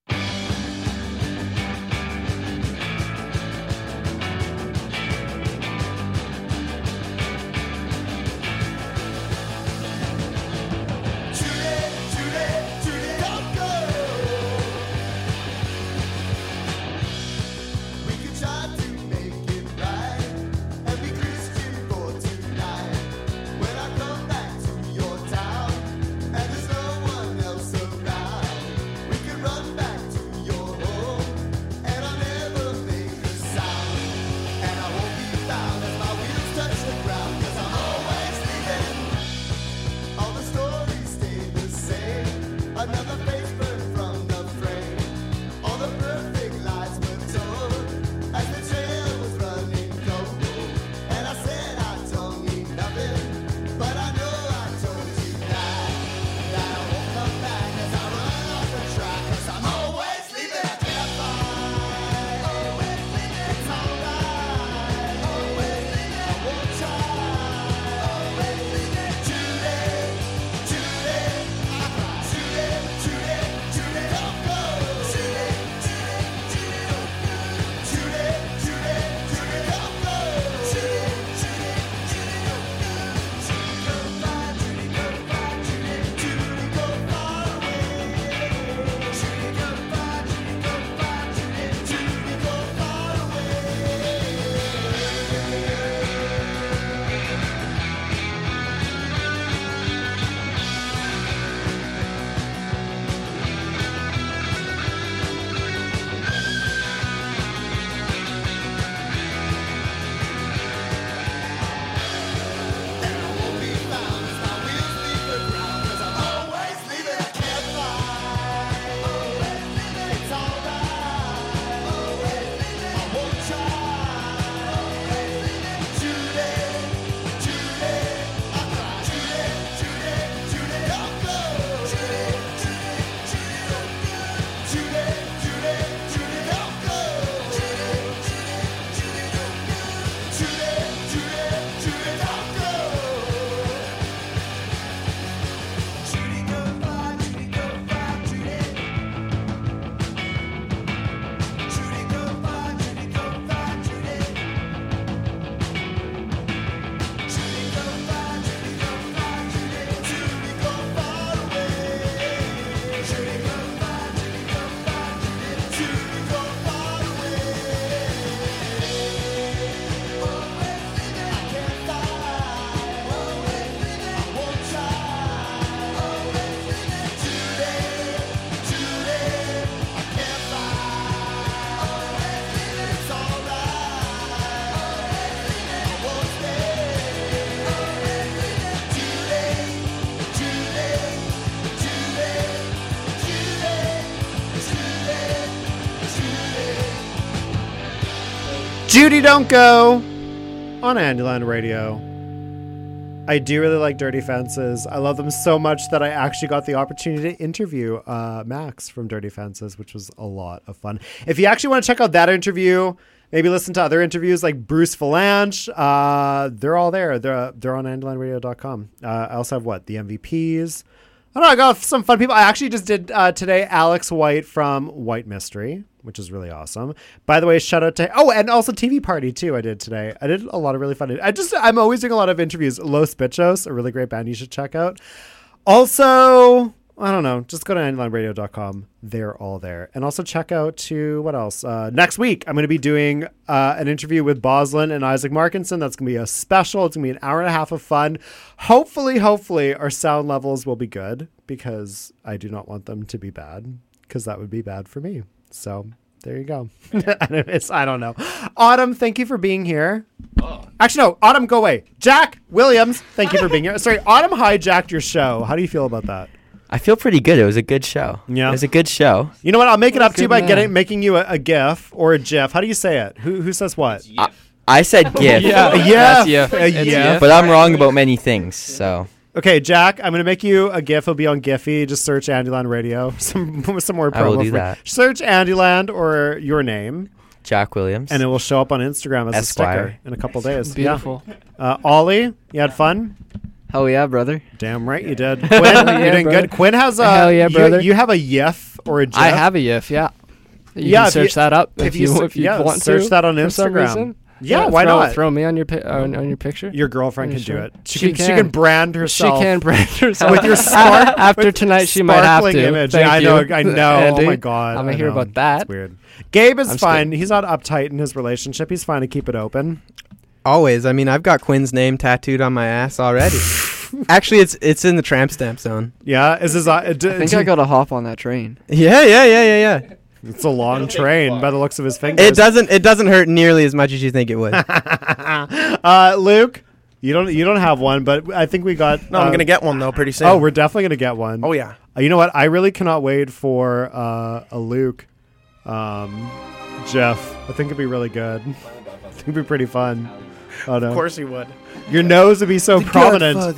Judy Don't Go on Andyland Radio. I do really like Dirty Fences. I love them so much that I actually got the opportunity to interview uh, Max from Dirty Fences, which was a lot of fun. If you actually want to check out that interview, maybe listen to other interviews like Bruce Valanche. Uh, they're all there. They're they're on andyland radio dot com. Uh, I also have what? The M V Ps. I don't know. I got some fun people. I actually just did uh, today Alex White from White Mystery, which is really awesome. By the way, shout out to, oh, and also T V Party too. I did today. I did a lot of really fun. I just, I'm always doing a lot of interviews. Los Bichos, a really great band you should check out. Also, I don't know, just go to andyland radio dot com. They're all there. And also check out to, what else? Uh, next week, I'm going to be doing uh, an interview with Boslin and Isaac Markinson. That's going to be a special. It's going to be an hour and a half of fun. Hopefully, hopefully, our sound levels will be good because I do not want them to be bad because that would be bad for me. So there you go. Anyways, I don't know. Autumn, thank you for being here. Oh. Actually, no, Autumn, go away. Jack Williams, thank you for being here. Sorry, Autumn hijacked your show. How do you feel about that? I feel pretty good. It was a good show. Yeah. It was a good show. You know what? I'll make it up to you by getting making you a, a GIF or a GIF. How do you say it? Who who says what? I, I said GIF. yeah, That's yeah, GIF. a It's GIF. GIF. But I'm wrong about many things, so. Okay, Jack, I'm going to make you a GIF. It'll be on Giphy. Just search Andyland Radio. Some some more promo. I will do for that. Search Andyland or your name. Jack Williams. And it will show up on Instagram as Esquire. a sticker in a couple days. Beautiful. Yeah. Uh, Ollie, you had fun? Hell yeah, brother. Damn right you did. Quinn, yeah, you're doing brother. good. Quinn has a. Hell yeah, you- brother. You, have a YIF or a GIF? I have a GIF, yeah. You Yeah, can if search you- that up if, if you, you s- if you yeah, want to. search that on for some Instagram. reason. Yeah, why throw, not? Throw me on your pi- on, on your picture. Your girlfriend Are can you do sure? it. She, can, she can brand herself. She can brand herself with your spark After with tonight, she might have sparkling to. image. Thank yeah, I you, know. I know. Oh Andy. my god. I'm I gonna hear know. about that. It's weird. Gabe is I'm just fine. He's not uptight in his relationship. He's fine to keep it open. Always. I mean, I've got Quinn's name tattooed on my ass already. Actually, it's it's in the tramp stamp zone. Yeah, is his? Uh, d- I think d- I gotta hop on that train. Yeah, yeah, yeah, yeah, yeah. It's a long train by the looks of his fingers. It doesn't. It doesn't hurt nearly as much as you think it would. uh, Luke, you don't you don't have one, but I think we got. No, I'm uh, gonna get one though pretty soon. Oh, we're definitely gonna get one. Oh yeah. Uh, you know what? I really cannot wait for uh, a Luke, um, Jeff. I think it'd be really good. I think it'd be pretty fun. Oh no! Of course he would. Your nose would be so The prominent.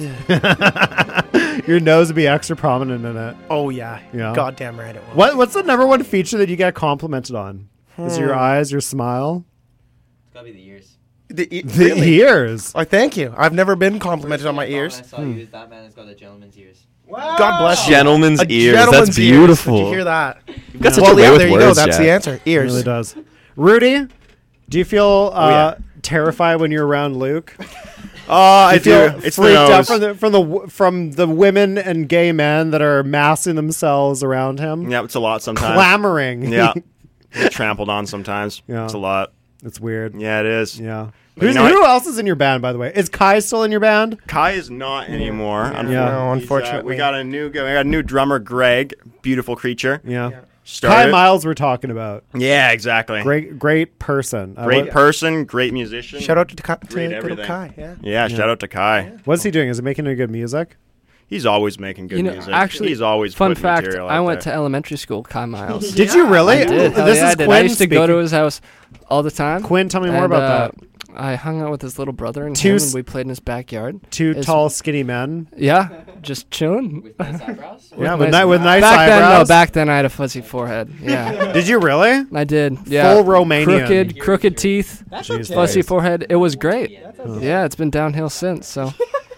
Your nose would be extra prominent in it. Oh yeah. Yeah. Goddamn right it will. What What's the number one feature that you get complimented on? Is it your Hmm. eyes, your smile? It's gotta be the ears. The, e- The really? ears. Oh, thank you. I've never been complimented on my ears. I saw you is that man has got a gentleman's ears. God bless you. Gentleman's A ears. gentleman's That's ears. beautiful. Did you hear that? You've got such well, a way yeah, with there you words, go. That's Jack. the answer. It Ears. really does. Rudy, do you feel uh, Oh, yeah. terrified when you're around Luke? Oh, I you feel do. It's the freaked out nose. from the from the w- from the women and gay men that are massing themselves around him. Yeah, it's a lot sometimes. Clamoring. Yeah. Get trampled on sometimes. Yeah. It's a lot. It's weird. Yeah, it is. Yeah. But you Who's, know who what? else is in your band, by the way? Is Kai still in your band? Kai is not anymore. Yeah. Unf- No, he's, uh, unfortunately. we got a new guy. We got a new drummer, Greg. Beautiful creature. Yeah. Kai Started. Miles we're talking about. Yeah, exactly. Great great person. I Great lo- person, great musician. Shout out to, Ka- to Great little everything. Kai. Yeah. Yeah, shout out to Kai. What's he doing? Is he making any good music? He's always making good You know, music. actually, he's always fun putting fact. material I out went there. to elementary school, Kai Miles. Did you really? I did. Hell This yeah, is I did. Quinn I used to go to speaking. his house all the time. Quinn, tell me more and, about uh, that. I hung out with his little brother and Two him, s- and we played in his backyard. Two His- tall, skinny men. Yeah, just chilling. With nice eyebrows? Yeah, with ni- with nice back then, no, eyebrows? back then I had a fuzzy forehead. Yeah. Did you really? I did. Yeah. Full Romanian. Crooked, crooked teeth. Jesus. Fuzzy forehead. It was great. Yeah, it's been downhill since. So.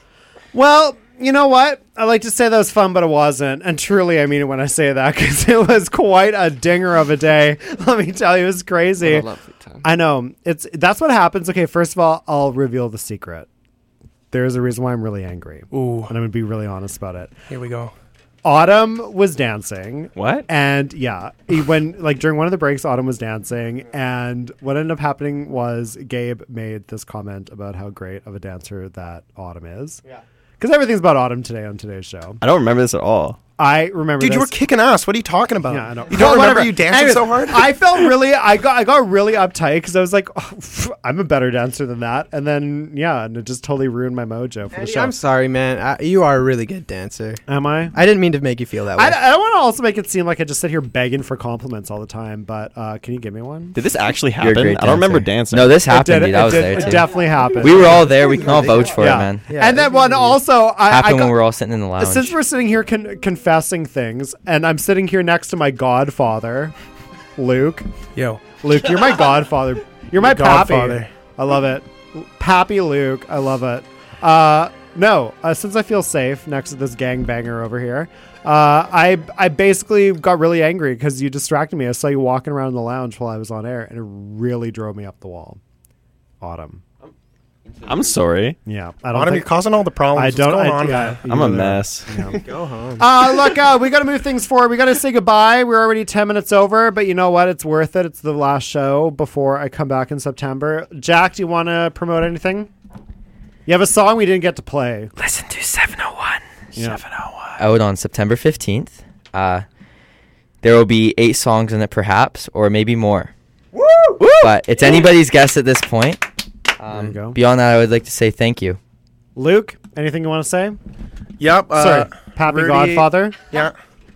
Well, you know what? I like to say that was fun, but it wasn't. And truly, I mean it when I say that because it was quite a dinger of a day. Let me tell you, it was crazy. What a lovely time. I know. It's that's what happens. Okay, first of all, I'll reveal the secret. There's a reason why I'm really angry. Ooh. And I'm gonna be really honest about it. Here we go. Autumn was dancing. What? And yeah, he- when like during one of the breaks, Autumn was dancing, and what ended up happening was Gabe made this comment about how great of a dancer that Autumn is. Yeah. Because everything's about Autumn today on today's show. I don't remember this at all. I remember. Dude, you were this. kicking ass. What are you talking about? Yeah, I know. You don't Well, remember whatever. you dancing Anyways, so hard? I felt really, I got, I got really uptight because I was like, oh, pff, I'm a better dancer than that, and then yeah, and it just totally ruined my mojo for the Andy, show. I'm sorry, man. I, you are a really good dancer. Am I? I didn't mean to make you feel that way. I, I don't want to also make it seem like I just sit here begging for compliments all the time, but uh, can you give me one? Did this actually You're a happen? great I don't remember dancer. dancing. No, this It happened, did- dude. I it was did- there it too. definitely happened. We were all there. We can all vouch for yeah. it, man. And then one also, I, I Happened got, when we were all sitting in the lounge. since we're sitting here con- confessing things, and I'm sitting here next to my godfather, Luke. Yo. Luke, you're my godfather. You're my Your pappy. godfather. I love it. Pappy Luke. I love it. Uh, no, uh, since I feel safe next to this gangbanger over here, uh, I I basically got really angry because you distracted me. I saw you walking around the lounge while I was on air, and it really drove me up the wall. Autumn. I'm sorry. Yeah, I don't Autumn, think- you're causing all the problems. I What's don't. going I, on, yeah, man? you I'm a know. mess. Yeah. Go home. Uh, look, uh, we got to move things forward. We got to say goodbye. We're already ten minutes over, but you know what? It's worth it. It's the last show before I come back in September. Jack, do you want to promote anything? You have a song we didn't get to play. Listen to seven oh one. Yeah. seven oh one. Out on September fifteenth. Uh, there will be eight songs in it, perhaps, or maybe more. Woo! But it's anybody's guess at this point. Um, There you go. Beyond that, I would like to say thank you. Luke, anything you want to say? Yep. Uh, Sorry, Pappy Rudy- Godfather. Yeah.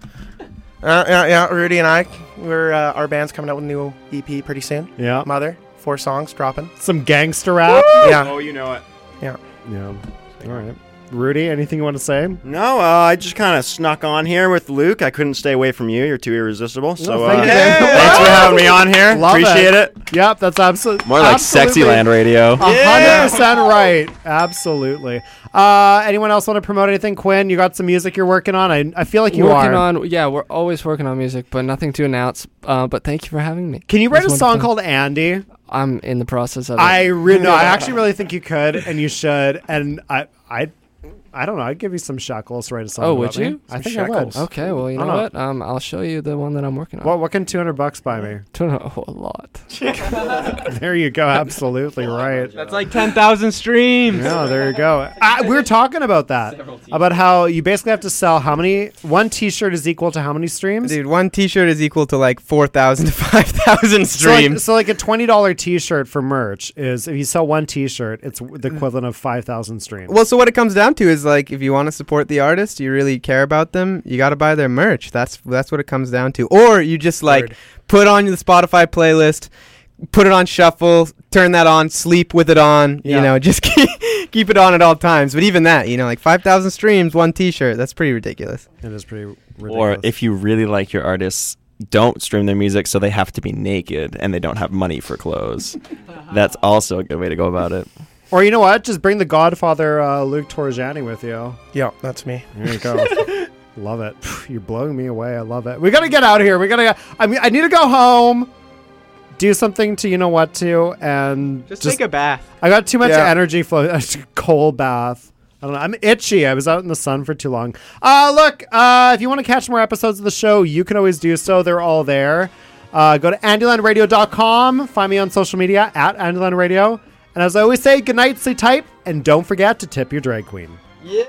Uh, yeah, yeah. Rudy and I, we're uh, our band's coming out with a new E P pretty soon. Yeah. Mother, four songs dropping. Some gangster rap. Yeah. Oh, you know it. Yeah. Yeah. All right. Rudy, anything you want to say? No, uh, I just kind of snuck on here with Luke. I couldn't stay away from you. You're too irresistible. So No, thank uh, you very much. thanks for having me on here. Love Appreciate it. Yep, that's absolutely More like Sexyland Radio. A hundred percent right. Absolutely. Uh, anyone else want to promote anything? Quinn, you got some music you're working on? I I feel like you working are. on, yeah, we're always working on music, but nothing to announce. Uh, but thank you for having me. Can you write It was a song wonderful. called Andy? I'm in the process of it. I re- no, I actually really think you could, and you should. And I, I, I don't know. I'd give you some shekels to write a song. Oh, about would me. you? I Some think shekels. I would. Okay, well, you I know don't what? Um, I'll show you the one that I'm working on. What? What can two hundred bucks buy me? Two hundred, oh, a lot. There you go. Absolutely right. That's like ten thousand streams. Yeah, there you go. Uh, we were talking about that. About how you basically have to sell how many. One T-shirt is equal to how many streams? Dude, one T-shirt is equal to like four thousand to five thousand So like, streams. so like a twenty dollar T-shirt for merch is if you sell one T-shirt, it's the equivalent of five thousand streams. Well, so what it comes down to is like if you want to support the artist, you really care about them, you got to buy their merch. That's that's what it comes down to. Or you just like Word. put on the Spotify playlist, put it on shuffle, turn that on, sleep with it on, Yeah. you know, just keep, keep it on at all times. But even that, you know, like five thousand streams, one T-shirt, that's pretty ridiculous. It is pretty ridiculous. Or if you really like your artists, don't stream their music so they have to be naked and they don't have money for clothes. That's also a good way to go about it. Or you know what? Just bring the Godfather uh, Luke Torrigiani with you. Yeah, that's me. There you go. Love it. You're blowing me away. I love it. We gotta get out of here. We gotta. I mean, I need to go home, do something to you know what to, and Just, take a bath. I got too much Yeah. energy flow. Cold bath. I don't know. I'm itchy. I was out in the sun for too long. Uh, look, uh, if you want to catch more episodes of the show, you can always do so. They're all there. Uh, go to andyland radio dot com. Find me on social media at Andyland Radio. And as I always say, good night, sleep tight, and don't forget to tip your drag queen. Yeah.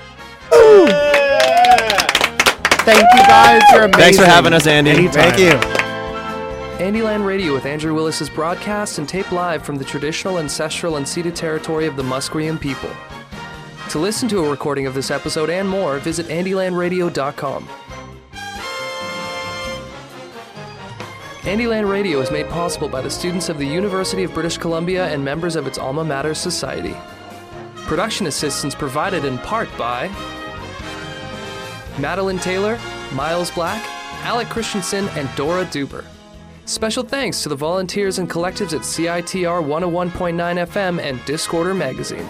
Thank you guys. You're amazing. Thanks for having us, Andy. Anytime. Thank you. Andyland Radio with Andrew Willis is broadcast and taped live from the traditional, ancestral, and ceded territory of the Musqueam people. To listen to a recording of this episode and more, visit andyland radio dot com. Andyland Radio is made possible by the students of the University of British Columbia and members of its Alma Mater Society. Production assistance provided in part by Madeline Taylor, Miles Black, Alec Christensen, and Dora Duber. Special thanks to the volunteers and collectives at C I T R one oh one point nine F M and Discorder Magazine.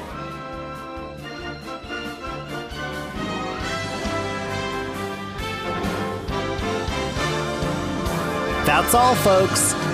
That's all, folks.